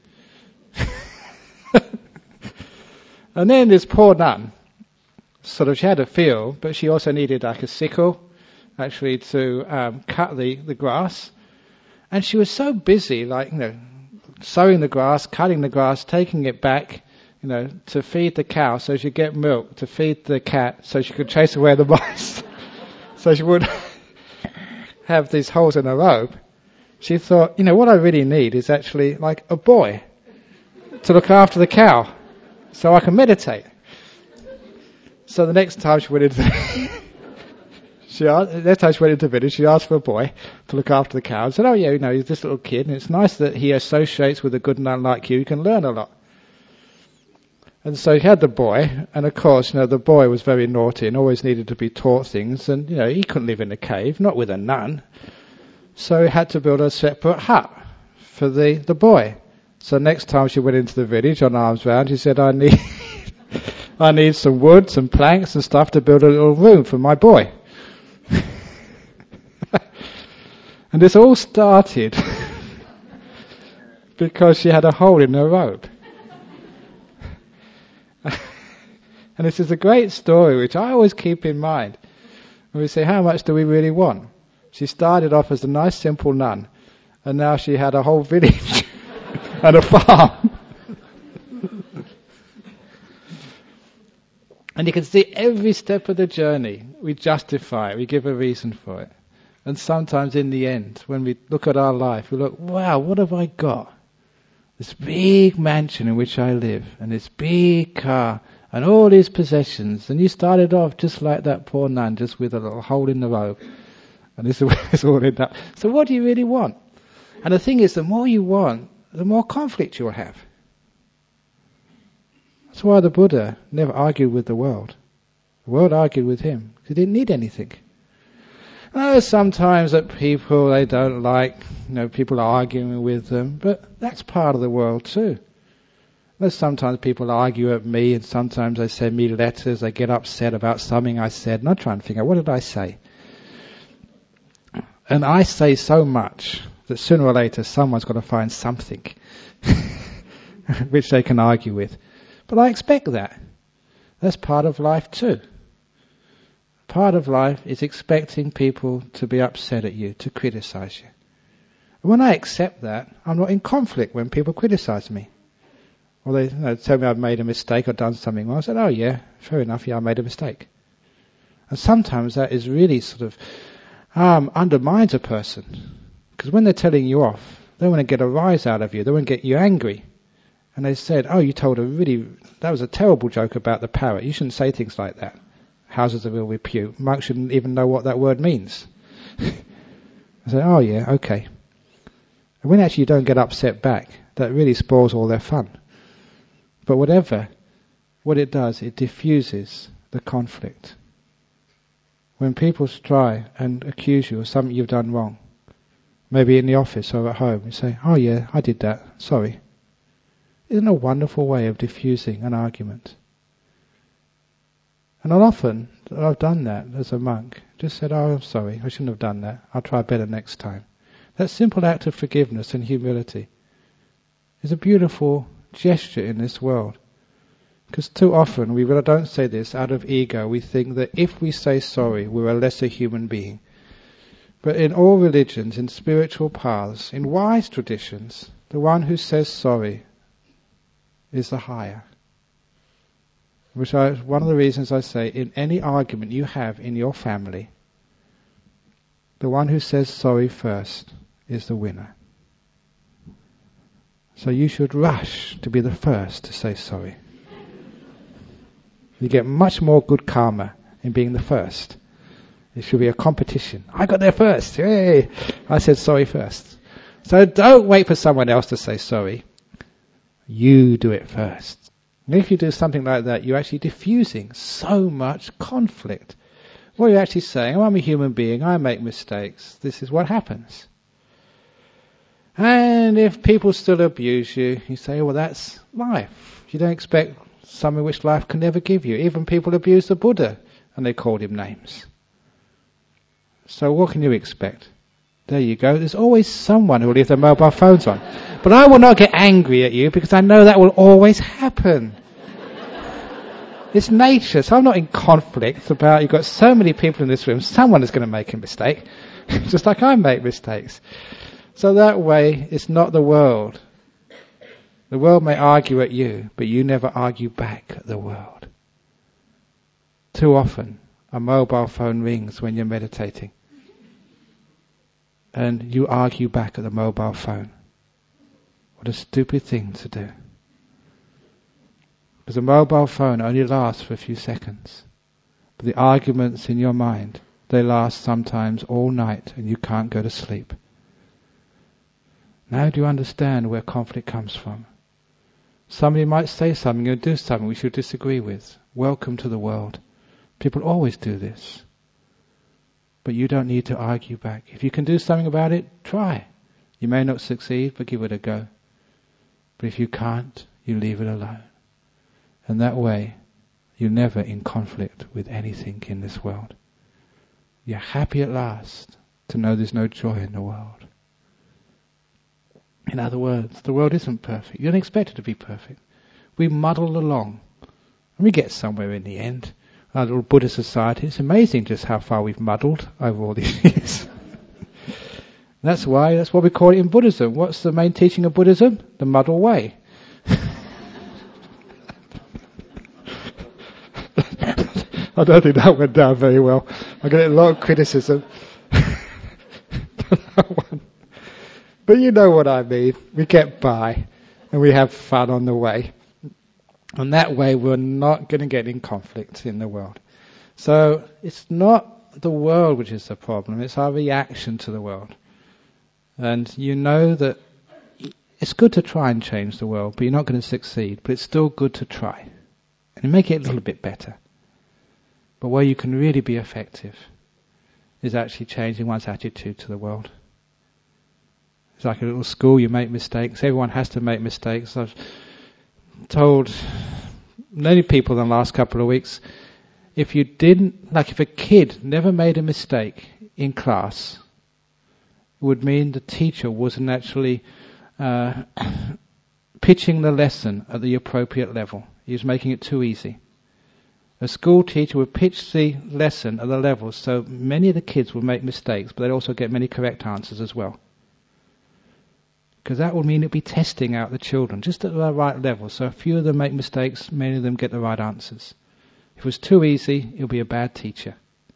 And then this poor nun, she had a field, but she also needed like a sickle, actually, to cut the grass. And she was so busy, sowing the grass, cutting the grass, taking it back, to feed the cow so she'd get milk, to feed the cat so she could chase away the mice, so she would have these holes in her robe. She thought, what I really need is actually like a boy to look after the cow so I can meditate. So the next time she went into the village, she asked for a boy to look after the cow and said, oh yeah, he's this little kid and it's nice that he associates with a good nun like you. You can learn a lot. And so he had the boy, and of course, the boy was very naughty and always needed to be taught things, and he couldn't live in a cave, not with a nun. So he had to build a separate hut for the boy. So next time she went into the village on Arms Round, she said, I need some wood, some planks and stuff to build a little room for my boy. And this all started because she had a hole in her robe. And this is a great story which I always keep in mind when we say, how much do we really want? She started off as a nice simple nun, and now she had a whole village and a farm. And you can see every step of the journey, we justify it, we give a reason for it. And sometimes in the end, when we look at our life, we look, wow, what have I got? This big mansion in which I live, and this big car, and all these possessions. And you started off just like that poor nun, just with a little hole in the robe. And this is all in that. So what do you really want? And the thing is, the more you want, the more conflict you'll have. That's why the Buddha never argued with the world. The world argued with him, because he didn't need anything. Sometimes that people, they don't like, people arguing with them, but that's part of the world too. Sometimes people argue at me, and sometimes they send me letters, they get upset about something I said, and I try and figure out, what did I say? And I say so much that sooner or later someone's got to find something which they can argue with. But I expect that. That's part of life too. Part of life is expecting people to be upset at you, to criticize you. And when I accept that, I'm not in conflict when people criticize me. Or they tell me I've made a mistake or done something wrong. I said, oh yeah, fair enough, yeah, I made a mistake. And sometimes that is really sort of undermines a person. Because when they're telling you off, they want to get a rise out of you. They want to get you angry. And they said, oh, you told that was a terrible joke about the parrot. You shouldn't say things like that. Houses of ill repute. Monks shouldn't even know what that word means. I said, oh yeah, okay. And when actually you don't get upset back, that really spoils all their fun. But whatever, what it does, it diffuses the conflict. When people try and accuse you of something you've done wrong, maybe in the office or at home, you say, oh yeah, I did that, sorry. Isn't it a wonderful way of diffusing an argument? And often I've done that as a monk. Just said, oh, I'm sorry, I shouldn't have done that. I'll try better next time. That simple act of forgiveness and humility is a beautiful gesture in this world. Because too often we don't say this out of ego. We think that if we say sorry, we're a lesser human being. But in all religions, in spiritual paths, in wise traditions, the one who says sorry is the higher. One of the reasons I say, in any argument you have in your family, the one who says sorry first is the winner. So you should rush to be the first to say sorry. You get much more good karma in being the first. It should be a competition. I got there first. Yay! I said sorry first. So don't wait for someone else to say sorry. You do it first. And if you do something like that, you're actually diffusing so much conflict. What you're actually saying, oh, I'm a human being, I make mistakes, this is what happens. And if people still abuse you, you say, well, that's life. You don't expect something which life can never give you. Even people abuse the Buddha, and they called him names. So what can you expect? There you go. There's always someone who will leave their mobile phones on. But I will not get angry at you because I know that will always happen. It's nature, so I'm not in conflict about you've got so many people in this room, someone is going to make a mistake, just like I make mistakes. So that way, it's not the world. The world may argue at you, but you never argue back at the world. Too often, a mobile phone rings when you're meditating. And you argue back at the mobile phone. What a stupid thing to do. Because a mobile phone only lasts for a few seconds. But the arguments in your mind, they last sometimes all night and you can't go to sleep. Now do you understand where conflict comes from? Somebody might say something or do something we should disagree with. Welcome to the world. People always do this. But you don't need to argue back. If you can do something about it, try. You may not succeed, but give it a go. But if you can't, you leave it alone. And that way, you're never in conflict with anything in this world. You're happy at last to know there's no joy in the world. In other words, the world isn't perfect. You don't expect it to be perfect. We muddle along. And we get somewhere in the end. Our little Buddhist society, it's amazing just how far we've muddled over all these years. That's what we call it in Buddhism. What's the main teaching of Buddhism? The muddle way. I don't think that went down very well. I got a lot of criticism. But you know what I mean. We get by and we have fun on the way. And that way we're not going to get in conflict in the world. So it's not the world which is the problem, it's our reaction to the world. And you know that it's good to try and change the world, but you're not going to succeed. But it's still good to try. And make it a little bit better. But where you can really be effective is actually changing one's attitude to the world. It's like a little school, you make mistakes. Everyone has to make mistakes. I've told many people in the last couple of weeks, if a kid never made a mistake in class, it would mean the teacher wasn't actually pitching the lesson at the appropriate level. He was making it too easy. A school teacher would pitch the lesson at the level so many of the kids would make mistakes, but they'd also get many correct answers as well. Because that would mean it'd be testing out the children just at the right level. So a few of them make mistakes, many of them get the right answers. If it was too easy, it would be a bad teacher.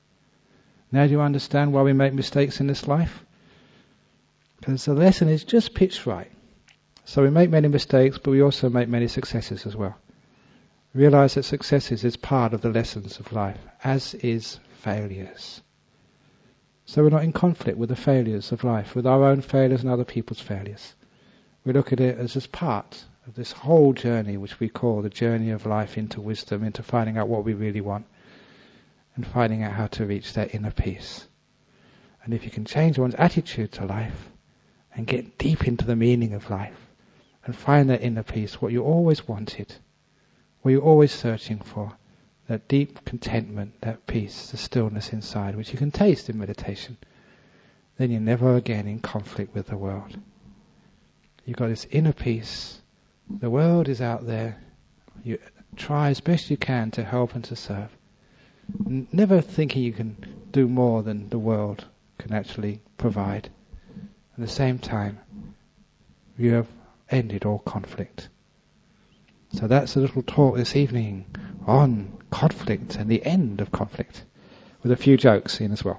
Now do you understand why we make mistakes in this life? Because the lesson is just pitched right. So we make many mistakes, but we also make many successes as well. Realize that successes is part of the lessons of life, as is failures. So we're not in conflict with the failures of life, with our own failures and other people's failures. We look at it as just part of this whole journey, which we call the journey of life into wisdom, into finding out what we really want, and finding out how to reach that inner peace. And if you can change one's attitude to life, and get deep into the meaning of life, and find that inner peace, what you always wanted, what you're always searching for, that deep contentment, that peace, the stillness inside, which you can taste in meditation, then you're never again in conflict with the world. You've got this inner peace. The world is out there. You try as best you can to help and to serve. Never thinking you can do more than the world can actually provide. At the same time, you have ended all conflict. So that's a little talk this evening on conflict and the end of conflict, with a few jokes in as well.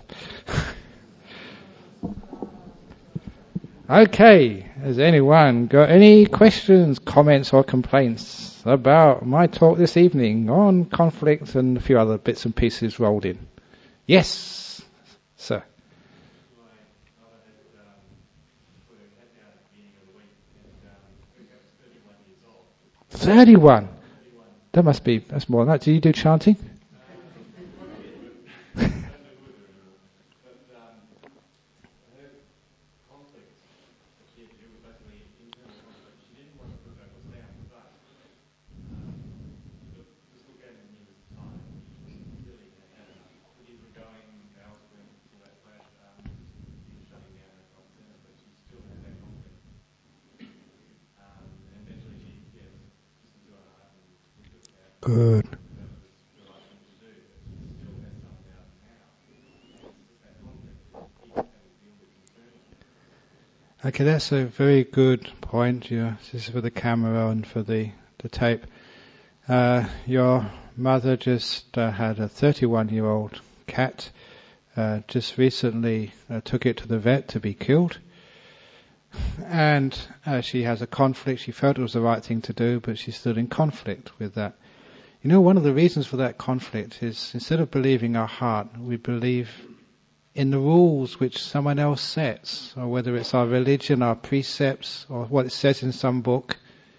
Okay, has anyone got any questions, comments or complaints about my talk this evening on conflict and a few other bits and pieces rolled in? Yes, sir. 31. That's more than that. Do you do chanting? Good. Okay, that's a very good point. This is for the camera and for the tape. Your mother just had a 31-year-old cat. Just recently took it to the vet to be killed. And she has a conflict. She felt it was the right thing to do, but she's still in conflict with that. You know, one of the reasons for that conflict is instead of believing our heart, we believe in the rules which someone else sets, or whether it's our religion, our precepts, or what it says in some book.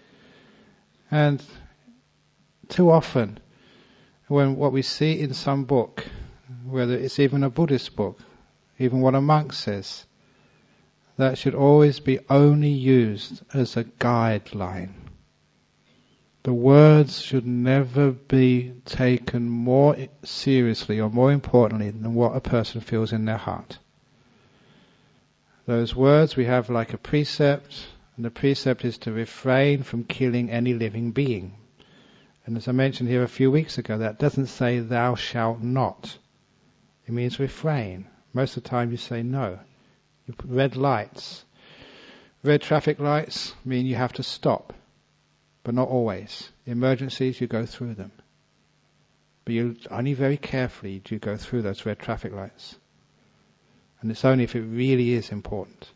And too often, when what we see in some book, whether it's even a Buddhist book, even what a monk says, that should always be only used as a guideline. The words should never be taken more seriously or more importantly than what a person feels in their heart. Those words we have like a precept, and the precept is to refrain from killing any living being. And as I mentioned here a few weeks ago, that doesn't say thou shalt not. It means refrain. Most of the time you say no. You put red lights. Red traffic lights mean you have to stop. But not always. Emergencies, you go through them. But you only very carefully do you go through those red traffic lights. And it's only if it really is important.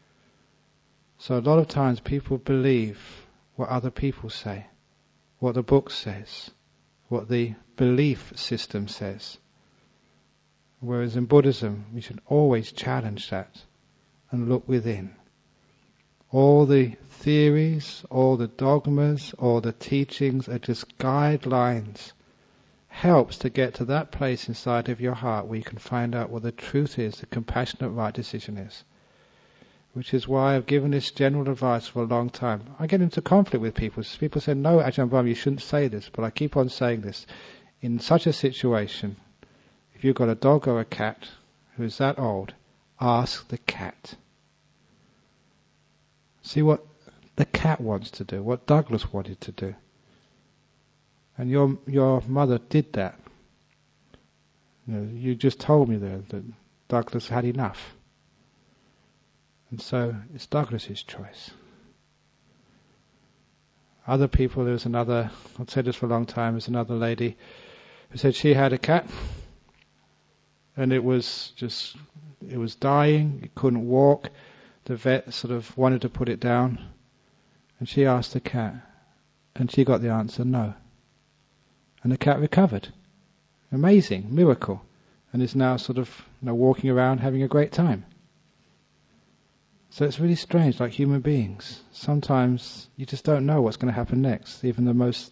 So a lot of times people believe what other people say, what the book says, what the belief system says. Whereas in Buddhism, we should always challenge that and look within. All the theories, all the dogmas, all the teachings are just guidelines. Helps to get to that place inside of your heart where you can find out what the truth is, the compassionate right decision is. Which is why I've given this general advice for a long time. I get into conflict with people. People say, no, Ajahn Brahm, you shouldn't say this. But I keep on saying this. In such a situation, if you've got a dog or a cat who is that old, ask the cat. See what the cat wants to do, what Douglas wanted to do. And your mother did that. You just told me there that Douglas had enough. And so it's Douglas's choice. Other people, there's another, I've said this for a long time, there's another lady who said she had a cat and it was dying, it couldn't walk. The vet sort of wanted to put it down, and she asked the cat, and she got the answer no. And the cat recovered. Amazing, miracle. And is now sort of walking around having a great time. So it's really strange, like human beings. Sometimes you just don't know what's going to happen next. Even the most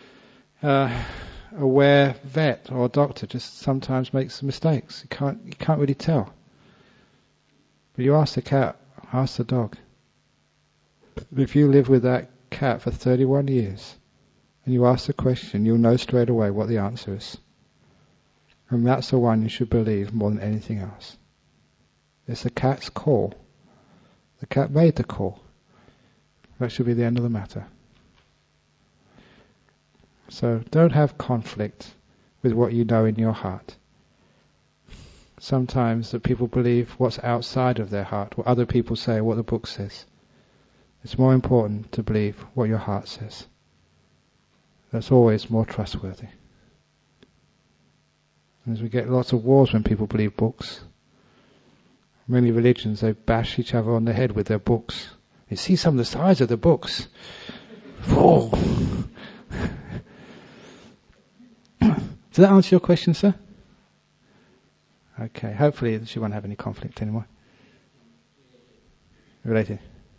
aware vet or doctor just sometimes makes mistakes. You can't really tell. But you ask the cat, ask the dog. If you live with that cat for 31 years and you ask the question, you'll know straight away what the answer is. And that's the one you should believe more than anything else. It's the cat's call. The cat made the call. That should be the end of the matter. So don't have conflict with what you know in your heart. Sometimes that people believe what's outside of their heart, what other people say, what the book says. It's more important to believe what your heart says. That's always more trustworthy. As we get lots of wars when people believe books. Many religions, they bash each other on the head with their books. You see some of the size of the books. Oh. Does that answer your question, sir? Okay, hopefully she won't have any conflict anymore. Related.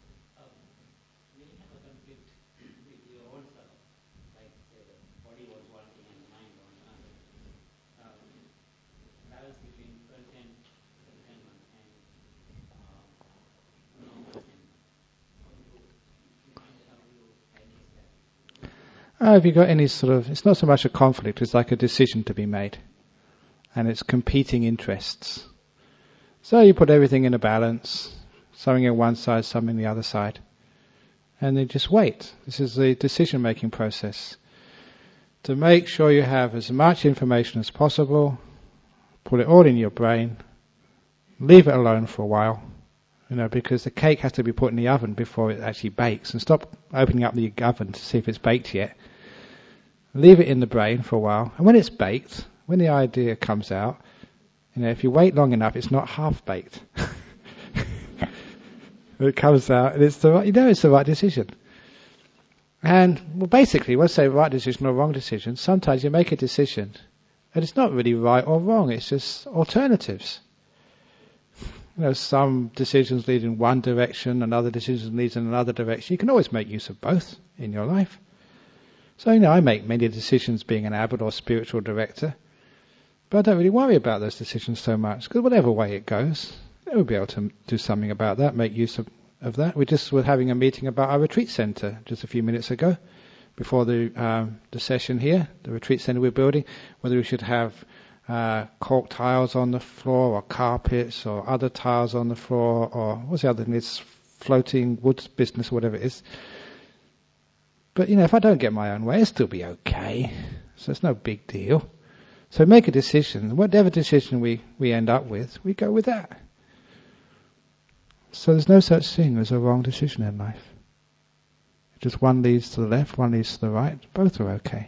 Have you got any sort of, it's not so much a conflict, it's like a decision to be made. And it's competing interests. So you put everything in a balance, something on one side, something on the other side. And then just wait. This is the decision-making process. To make sure you have as much information as possible, put it all in your brain, leave it alone for a while, because the cake has to be put in the oven before it actually bakes. And stop opening up the oven to see if it's baked yet. Leave it in the brain for a while, and when it's baked, when the idea comes out, if you wait long enough, it's not half baked. It comes out, and it's the right, it's the right decision. And basically, we'll say right decision or wrong decision. Sometimes you make a decision, and it's not really right or wrong. It's just alternatives. Some decisions lead in one direction, and other decisions lead in another direction. You can always make use of both in your life. So, I make many decisions being an abbot or spiritual director, but I don't really worry about those decisions so much, because whatever way it goes, we'll be able to do something about that, make use of that. We just were having a meeting about our retreat centre just a few minutes ago, before the session here, the retreat centre we're building, whether we should have cork tiles on the floor, or carpets, or other tiles on the floor, or what's the other thing, it's floating wood business, whatever it is. But, if I don't get my own way, it'll still be okay. So it's no big deal. So make a decision. Whatever decision we end up with, we go with that. So there's no such thing as a wrong decision in life. Just one leads to the left, one leads to the right. Both are okay.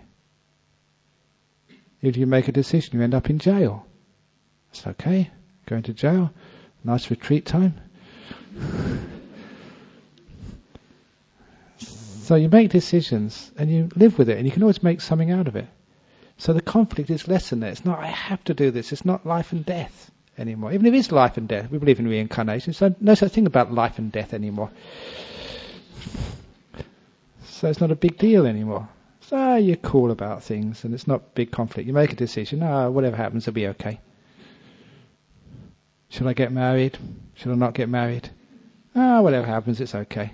If you make a decision, you end up in jail. It's okay. Going to jail. Nice retreat time. So you make decisions and you live with it, and you can always make something out of it. So the conflict is less than that. It's not, I have to do this. It's not life and death anymore. Even if it is life and death, we believe in reincarnation, so no such thing about life and death anymore. So it's not a big deal anymore. So you're cool about things, and it's not big conflict. You make a decision, whatever happens, it'll be okay. Should I get married? Should I not get married? Whatever happens, it's okay.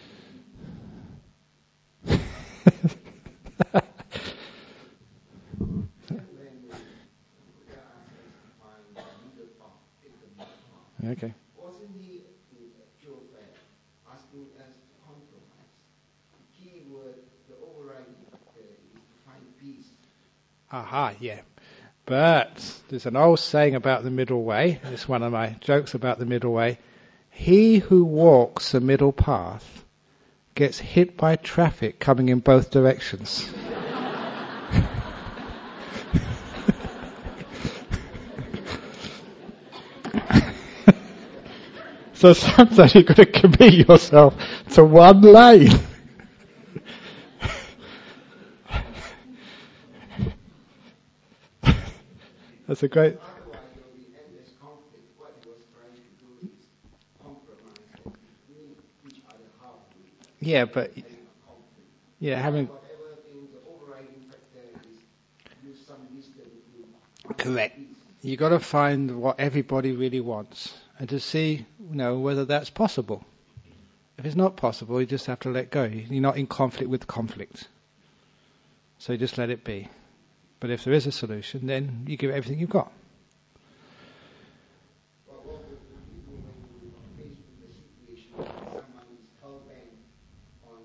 Okay. Wasn't he Job asking us to compromise? The key word, the overriding is to find peace. Aha, yeah. But there's an old saying about the middle way. It's one of my jokes about the middle way. He who walks the middle path gets hit by traffic coming in both directions. So sometimes you've got to commit yourself to one lane. That's a great... Otherwise, there will be endless conflict. What he was trying to do is compromise and meet each other halfway. Yeah, but... Having a conflict. Yeah, having... Whatever thing, the overriding factor is use some wisdom to... Correct. You've got to find what everybody really wants and to see, whether that's possible. If it's not possible, you just have to let go. You're not in conflict with conflict. So you just let it be. But if there is a solution, then you give it everything you've got. What would you do when you are faced with a situation where someone is hell-bent on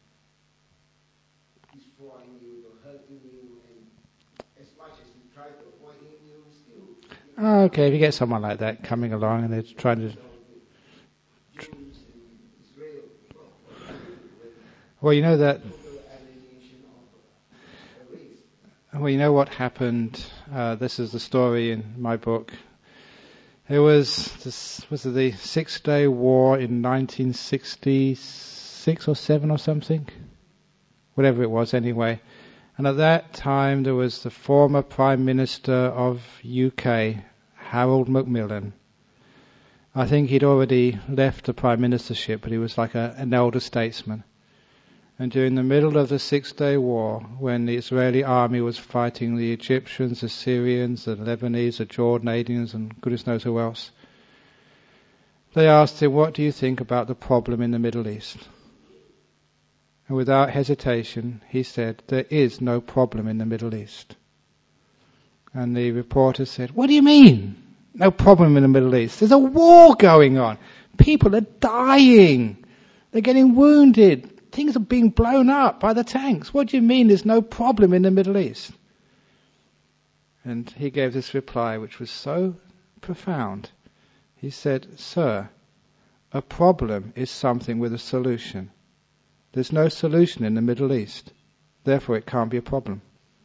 destroying you or hurting you, and as much as you try to avoid him, you still... Okay, if you get someone like that coming along and they're trying to... Jews and Israel, Well, you know that... total alienation of a race. Well, you know what happened. This is the story in my book. It was the 6-Day War in 1966 or 7 or something, whatever it was anyway. And at that time there was the former Prime Minister of UK, Harold Macmillan. I think he'd already left the Prime Ministership, but he was like an elder statesman. And during the middle of the 6-Day War, when the Israeli army was fighting the Egyptians, the Syrians, the Lebanese, the Jordanians, and goodness knows who else, they asked him, "What do you think about the problem in the Middle East?" And without hesitation, he said, "There is no problem in the Middle East." And the reporter said, "What do you mean? No problem in the Middle East? There's a war going on. People are dying. They're getting wounded. Things are being blown up by the tanks. What do you mean there's no problem in the Middle East?" And he gave this reply, which was so profound. He said, "Sir, a problem is something with a solution. There's no solution in the Middle East. Therefore, it can't be a problem."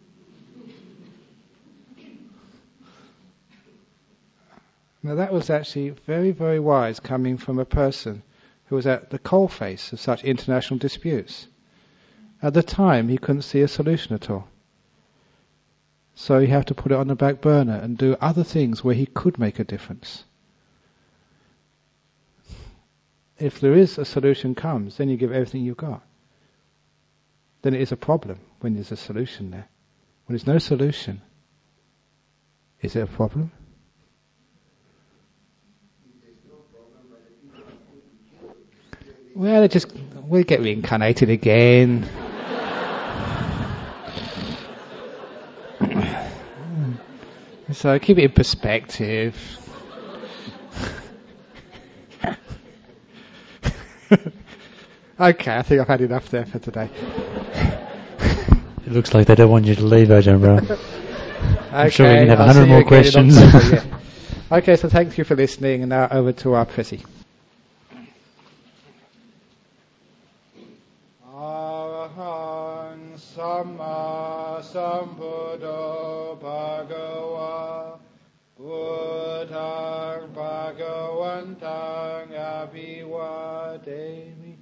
Now that was actually very, very wise coming from a person who was at the coalface of such international disputes. At the time, he couldn't see a solution at all. So he had to put it on the back burner and do other things where he could make a difference. If there is a solution comes, then you give everything you've got. Then it is a problem when there's a solution there. When there's no solution, is it a problem? Well, we'll get reincarnated again. So keep it in perspective. Okay, I think I've had enough there for today. It looks like they don't want you to leave, Ajahn Brahm. I'm sure we can have 100 more questions. Okay, so thank you for listening, and now over to our Prissy. Arahang Samma Sambuddho Bhagava Buddhaṃ Bhagavaṃ Abhivademi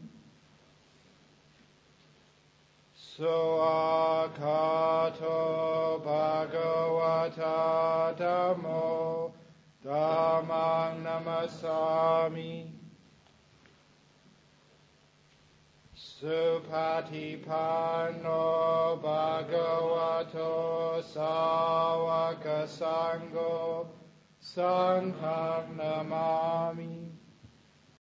Suakato Bhagavata Dhammo Dhammang Namasami Supatipanno Bhagavato Sāvaka Sangho Sangham Namami